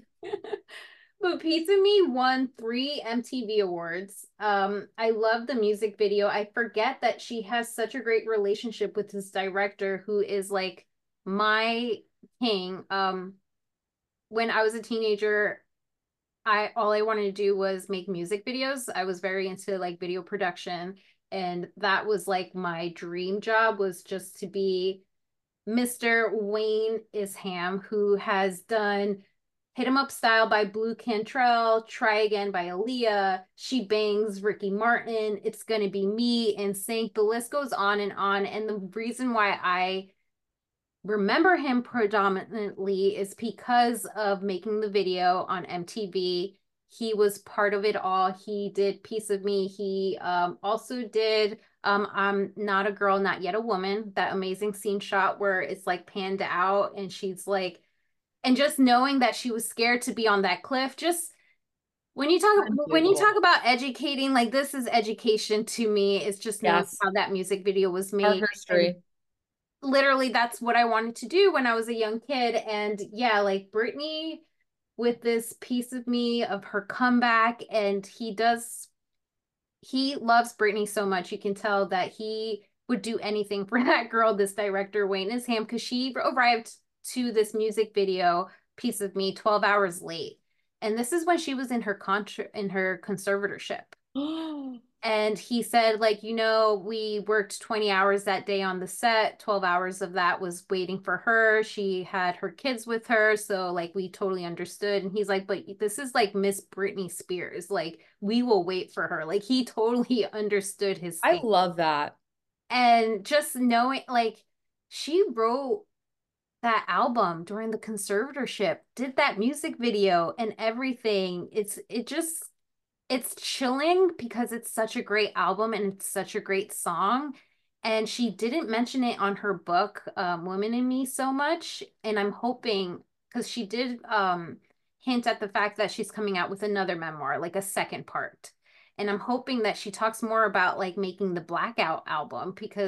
Speaker 2: But Pizza Me won 3 MTV awards. I love the music video. I forget that she has such a great relationship with this director who is like my king. When I was a teenager, I all I wanted to do was make music videos. I was very into like video production, and that was like my dream job was just to be Mr. Wayne Isham, who has done Hit 'em Up Style by Blue Cantrell, Try Again by Aaliyah, She Bangs, Ricky Martin, It's Gonna Be Me, and Sync. The list goes on and on. And the reason why I remember him predominantly is because of making the video on MTV. He was part of it all. He did Piece of Me. He also did I'm Not a Girl, Not Yet a Woman, that amazing scene shot where it's like panned out and she's like, and just knowing that she was scared to be on that cliff, just when you
Speaker 3: Unbelievable.
Speaker 2: talk about educating, like this is education to me. It's just knowing
Speaker 3: Yes.
Speaker 2: how that music video was
Speaker 3: Art
Speaker 2: made. And
Speaker 3: history.
Speaker 2: literally that's what I wanted to do when I was a young kid. And yeah, like Britney with this Piece of Me of her comeback, and he loves Britney so much. You can tell that he would do anything for that girl, this director, Wayne Isham, because she arrived to this music video, Piece of Me, 12 hours late. And this is when she was in her conservatorship. And he said, like, we worked 20 hours that day on the set. 12 hours of that was waiting for her. She had her kids with her. So, like, we totally understood. And he's like, but this is like Miss Britney Spears. Like, we will wait for her. Like, he totally understood his
Speaker 3: I
Speaker 2: thing.
Speaker 3: love that.
Speaker 2: And just knowing, like, she wrote that album during the conservatorship, did that music video and everything. It's chilling because it's such a great album and it's such a great song. And she didn't mention it on her book, Woman in Me, so much. And I'm hoping, because she did hint at the fact that she's coming out with another memoir, like a second part. And I'm hoping that she talks more about like making the Blackout album because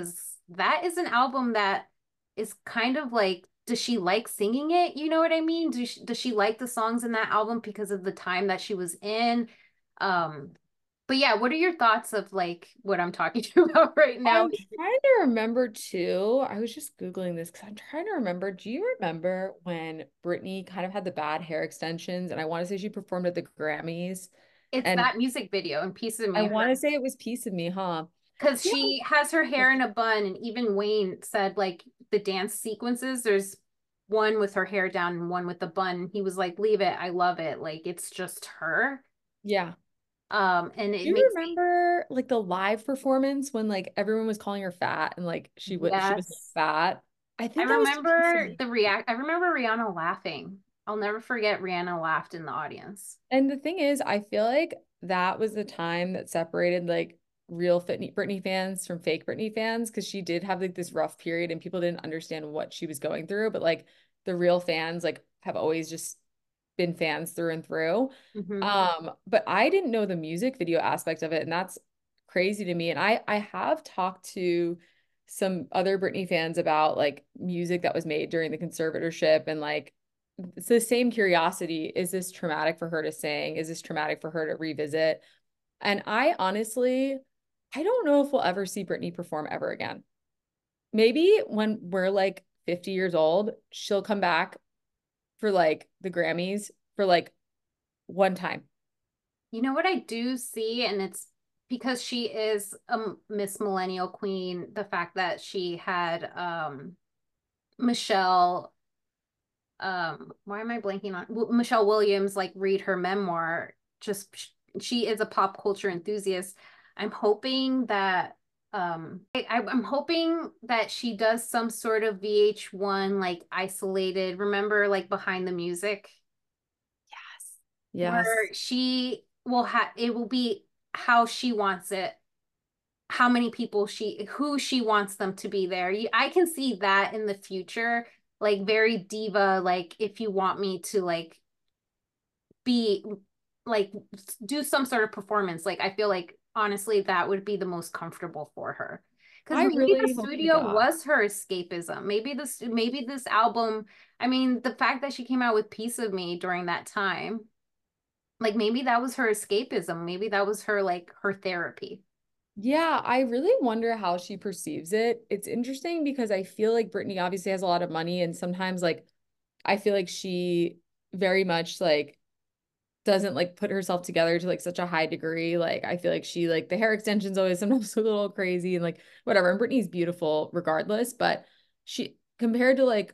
Speaker 2: that is an album that is kind of like, does she like singing it? You know what I mean? Does she like the songs in that album because of the time that she was in? Um, but yeah, what are your thoughts of like what I'm talking about right now?
Speaker 3: I'm trying to remember too. I was just Googling this because I'm trying to remember. Do you remember when Britney kind of had the bad hair extensions? And I want to say she performed at the Grammys.
Speaker 2: It's
Speaker 3: And
Speaker 2: that music video and Piece of
Speaker 3: I
Speaker 2: Me,
Speaker 3: want to say it was Piece of Me, huh?
Speaker 2: because
Speaker 3: Yeah.
Speaker 2: she has her hair in a bun, and even Wayne said like the dance sequences, there's one with her hair down and one with the bun. He was like, leave it, I love it. Like it's just her.
Speaker 3: Yeah.
Speaker 2: And
Speaker 3: Do
Speaker 2: it
Speaker 3: you
Speaker 2: makes me
Speaker 3: remember like the live performance when like everyone was calling her fat and like she was not
Speaker 2: yes.
Speaker 3: fat? I think that was to Piece of Me.
Speaker 2: I remember Rihanna laughing. I'll never forget Rihanna laughed in the audience.
Speaker 3: And the thing is, I feel like that was the time that separated like real fit Britney fans from fake Britney fans because she did have like this rough period and people didn't understand what she was going through. But like the real fans like have always just been fans through and through.
Speaker 2: Hmm.
Speaker 3: But I didn't know the music video aspect of it, and that's crazy to me. And I have talked to some other Britney fans about like music that was made during the conservatorship and like it's the same curiosity. Is this traumatic for her to sing? Is this traumatic for her to revisit? And I honestly, I don't know if we'll ever see Britney perform ever again. Maybe when we're like 50 years old, she'll come back for like the Grammys for like one time.
Speaker 2: You know what I do see, and it's because she is a Miss Millennial Queen, the fact that she had Michelle why am I blanking on Michelle Williams like read her memoir. Just she is a pop culture enthusiast. I'm hoping that I'm hoping that she does some sort of VH1 like isolated, remember like behind the music,
Speaker 3: Yes.
Speaker 2: where she will have it will be how she wants it, how many people who she wants them to be there. I can see that in the future, like very diva, like if you want me to like be like do some sort of performance, like I feel like honestly that would be the most comfortable for her. Because
Speaker 3: I
Speaker 2: maybe the
Speaker 3: really hope to
Speaker 2: studio
Speaker 3: God.
Speaker 2: was her escapism. Maybe this album, I mean, the fact that she came out with Piece of Me during that time, like maybe that was her escapism. Maybe that was her like her therapy.
Speaker 3: Yeah, I really wonder how she perceives it. It's interesting because I feel like Britney obviously has a lot of money and sometimes like I feel like she very much like doesn't like put herself together to like such a high degree. Like I feel like she like the hair extensions always sometimes a little crazy and like whatever. And Britney's beautiful regardless, but she compared to like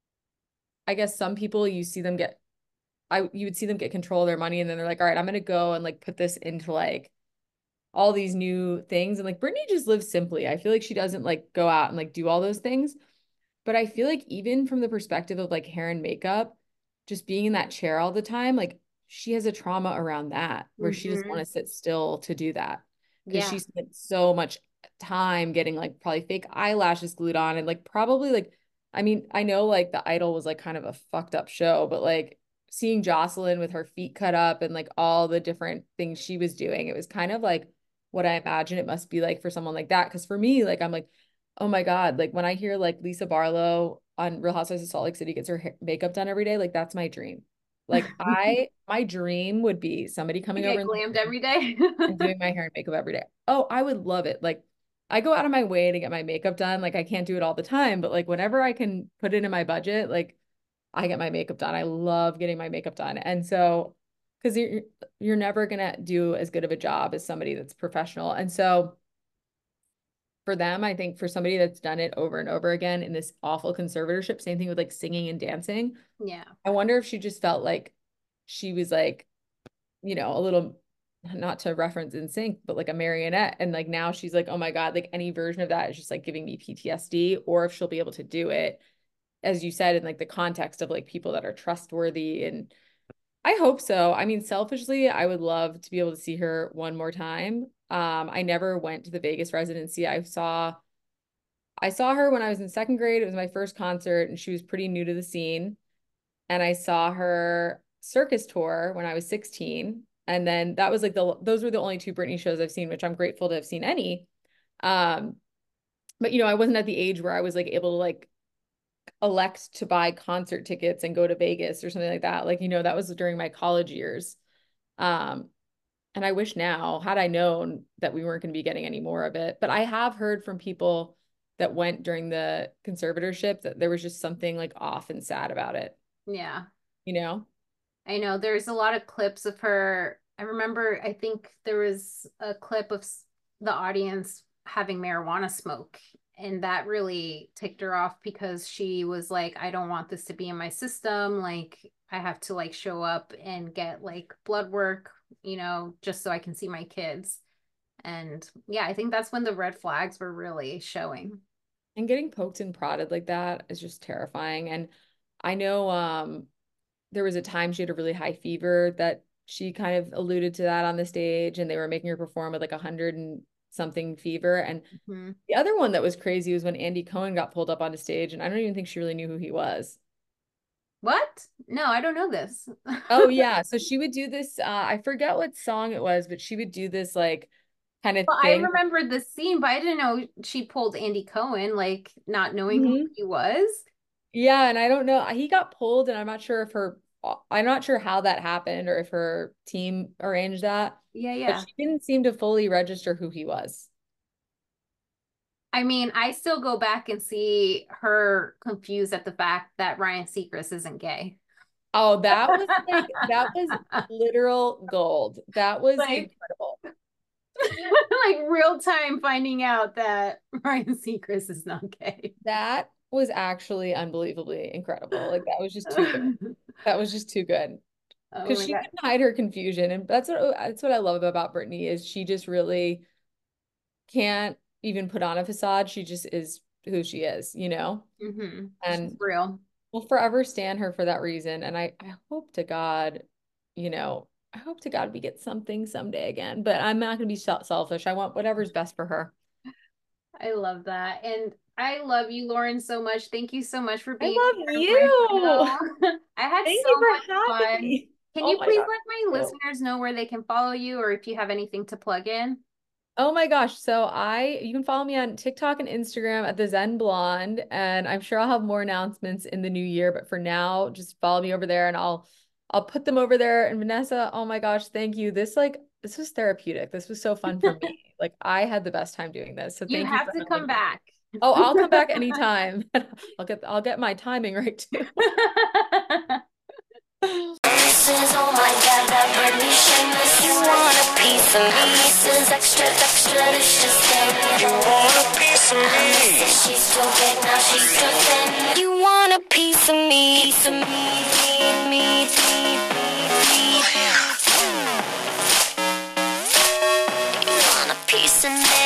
Speaker 3: I guess some people you see them get you would see them get control of their money and then they're like, all right, I'm gonna go and like put this into like all these new things. And like Britney just lives simply. I feel like she doesn't like go out and like do all those things. But I feel like even from the perspective of like hair and makeup, just being in that chair all the time, like she has a trauma around that where she doesn't want
Speaker 2: Hmm.
Speaker 3: to sit still to do that because she
Speaker 2: Yeah.
Speaker 3: spent so much time getting like probably fake eyelashes glued on and like probably like I mean, I know like The Idol was like kind of a fucked up show, but like seeing Jocelyn with her feet cut up and like all the different things she was doing, it was kind of like what I imagine it must be like for someone like that. Because for me, like I'm like, oh my God, like when I hear like Lisa Barlow on Real Housewives of Salt Lake City gets her makeup done every day, like that's my dream. Like my dream would be somebody
Speaker 2: To
Speaker 3: coming over
Speaker 2: get glammed every day.
Speaker 3: and doing my hair and makeup every day. Oh, I would love it. Like I go out of my way to get my makeup done. Like I can't do it all the time, but like whenever I can put it in my budget, like I get my makeup done. I love getting my makeup done. And so because you're never gonna do as good of a job as somebody that's professional. And so for them, I think for somebody that's done it over and over again in this awful conservatorship, same thing with like singing and dancing.
Speaker 2: Yeah.
Speaker 3: I wonder if she just felt like she was like, a little not to reference in sync, but like a marionette. And like now she's like, oh my God, like any version of that is just like giving me PTSD, or if she'll be able to do it, as you said, in like the context of like people that are trustworthy. And I hope so. I mean, selfishly, I would love to be able to see her one more time. I never went to the Vegas residency. I saw her when I was in second grade. It was my first concert, and she was pretty new to the scene. And I saw her circus tour when I was 16. And then that was like those were the only two Britney shows I've seen, which I'm grateful to have seen any. Um, But, you know, I wasn't at the age where I was like able to like elect to buy concert tickets and go to Vegas or something like that. Like, you know, that was during my college years. Um, and I wish now, had I known that we weren't going to be getting any more of it. But I have heard from people that went during the conservatorship that there was just something like off and sad about it,
Speaker 2: Yeah.
Speaker 3: you know?
Speaker 2: I know there's a lot of clips of her. I remember, I think there was a clip of the audience having marijuana smoke, and that really ticked her off because she was like, I don't want this to be in my system. Like, I have to like show up and get like blood work, you know, just so I can see my kids. And yeah, I think that's when the red flags were really showing.
Speaker 3: And getting poked and prodded like that is just terrifying. And I know there was a time she had a really high fever that she kind of alluded to that on the stage, and they were making her perform with like 100 and something fever. And
Speaker 2: Mhm.
Speaker 3: the other one that was crazy was when Andy Cohen got pulled up on the stage, and I don't even think she really knew who he was.
Speaker 2: What? No, I don't know this.
Speaker 3: Oh yeah, so she would do this, I forget what song it was, but she would do this like kind of
Speaker 2: Well, I
Speaker 3: thing.
Speaker 2: remember the scene, but I didn't know she pulled Andy Cohen, like not knowing who
Speaker 3: Mhm.
Speaker 2: he was.
Speaker 3: Yeah, and I don't know. He got pulled, and I'm not sure how that happened or if her team arranged that,
Speaker 2: Yeah,
Speaker 3: but
Speaker 2: yeah.
Speaker 3: she didn't seem to fully register who he was.
Speaker 2: I mean, I still go back and see her confused at the fact that Ryan Seacrest isn't gay.
Speaker 3: Oh, that was literal gold. That was
Speaker 2: Like,
Speaker 3: incredible.
Speaker 2: like real time finding out that Ryan Seacrest is not gay.
Speaker 3: That was actually unbelievably incredible. Like that was just too good. That was just too good.
Speaker 2: Oh
Speaker 3: Because
Speaker 2: my
Speaker 3: she
Speaker 2: God.
Speaker 3: couldn't hide her confusion. And that's what I love about Brittany is she just really can't even put on a facade. She just is who she is, you know?
Speaker 2: Mm-hmm. She's
Speaker 3: And
Speaker 2: real.
Speaker 3: we'll forever stand her for that reason. And I hope to God, you know, I hope to God we get something someday again. But I'm not going to be selfish. I want whatever's best for her.
Speaker 2: I love that. And I love you, Lauren, so much. Thank you so much for
Speaker 3: I
Speaker 2: being
Speaker 3: love
Speaker 2: here on my
Speaker 3: you.
Speaker 2: show. I had
Speaker 3: Thank
Speaker 2: so
Speaker 3: you
Speaker 2: much
Speaker 3: for having
Speaker 2: fun.
Speaker 3: me.
Speaker 2: Can
Speaker 3: Oh
Speaker 2: you
Speaker 3: my
Speaker 2: please
Speaker 3: God.
Speaker 2: let my listeners know where they can follow you or if you have anything to plug in?
Speaker 3: Oh my gosh. So you can follow me on TikTok and Instagram at the Zen Blonde, and I'm sure I'll have more announcements in the new year, but for now, just follow me over there and I'll put them over there. And Vanessa, oh my gosh, thank you. This was therapeutic. This was so fun for me. Like I had the best time doing this. So
Speaker 2: You
Speaker 3: thank you
Speaker 2: have
Speaker 3: for
Speaker 2: to
Speaker 3: having
Speaker 2: come
Speaker 3: me.
Speaker 2: back.
Speaker 3: Oh, I'll come back anytime. I'll get my timing right too.
Speaker 1: This is, oh my God, that Britney shameless. You want a piece of me? This is extra, extra, delicious thing. You want a piece of me? She's too big, now she's too thin. You want a piece of me? Piece of me, me, me, me. You want a piece of me?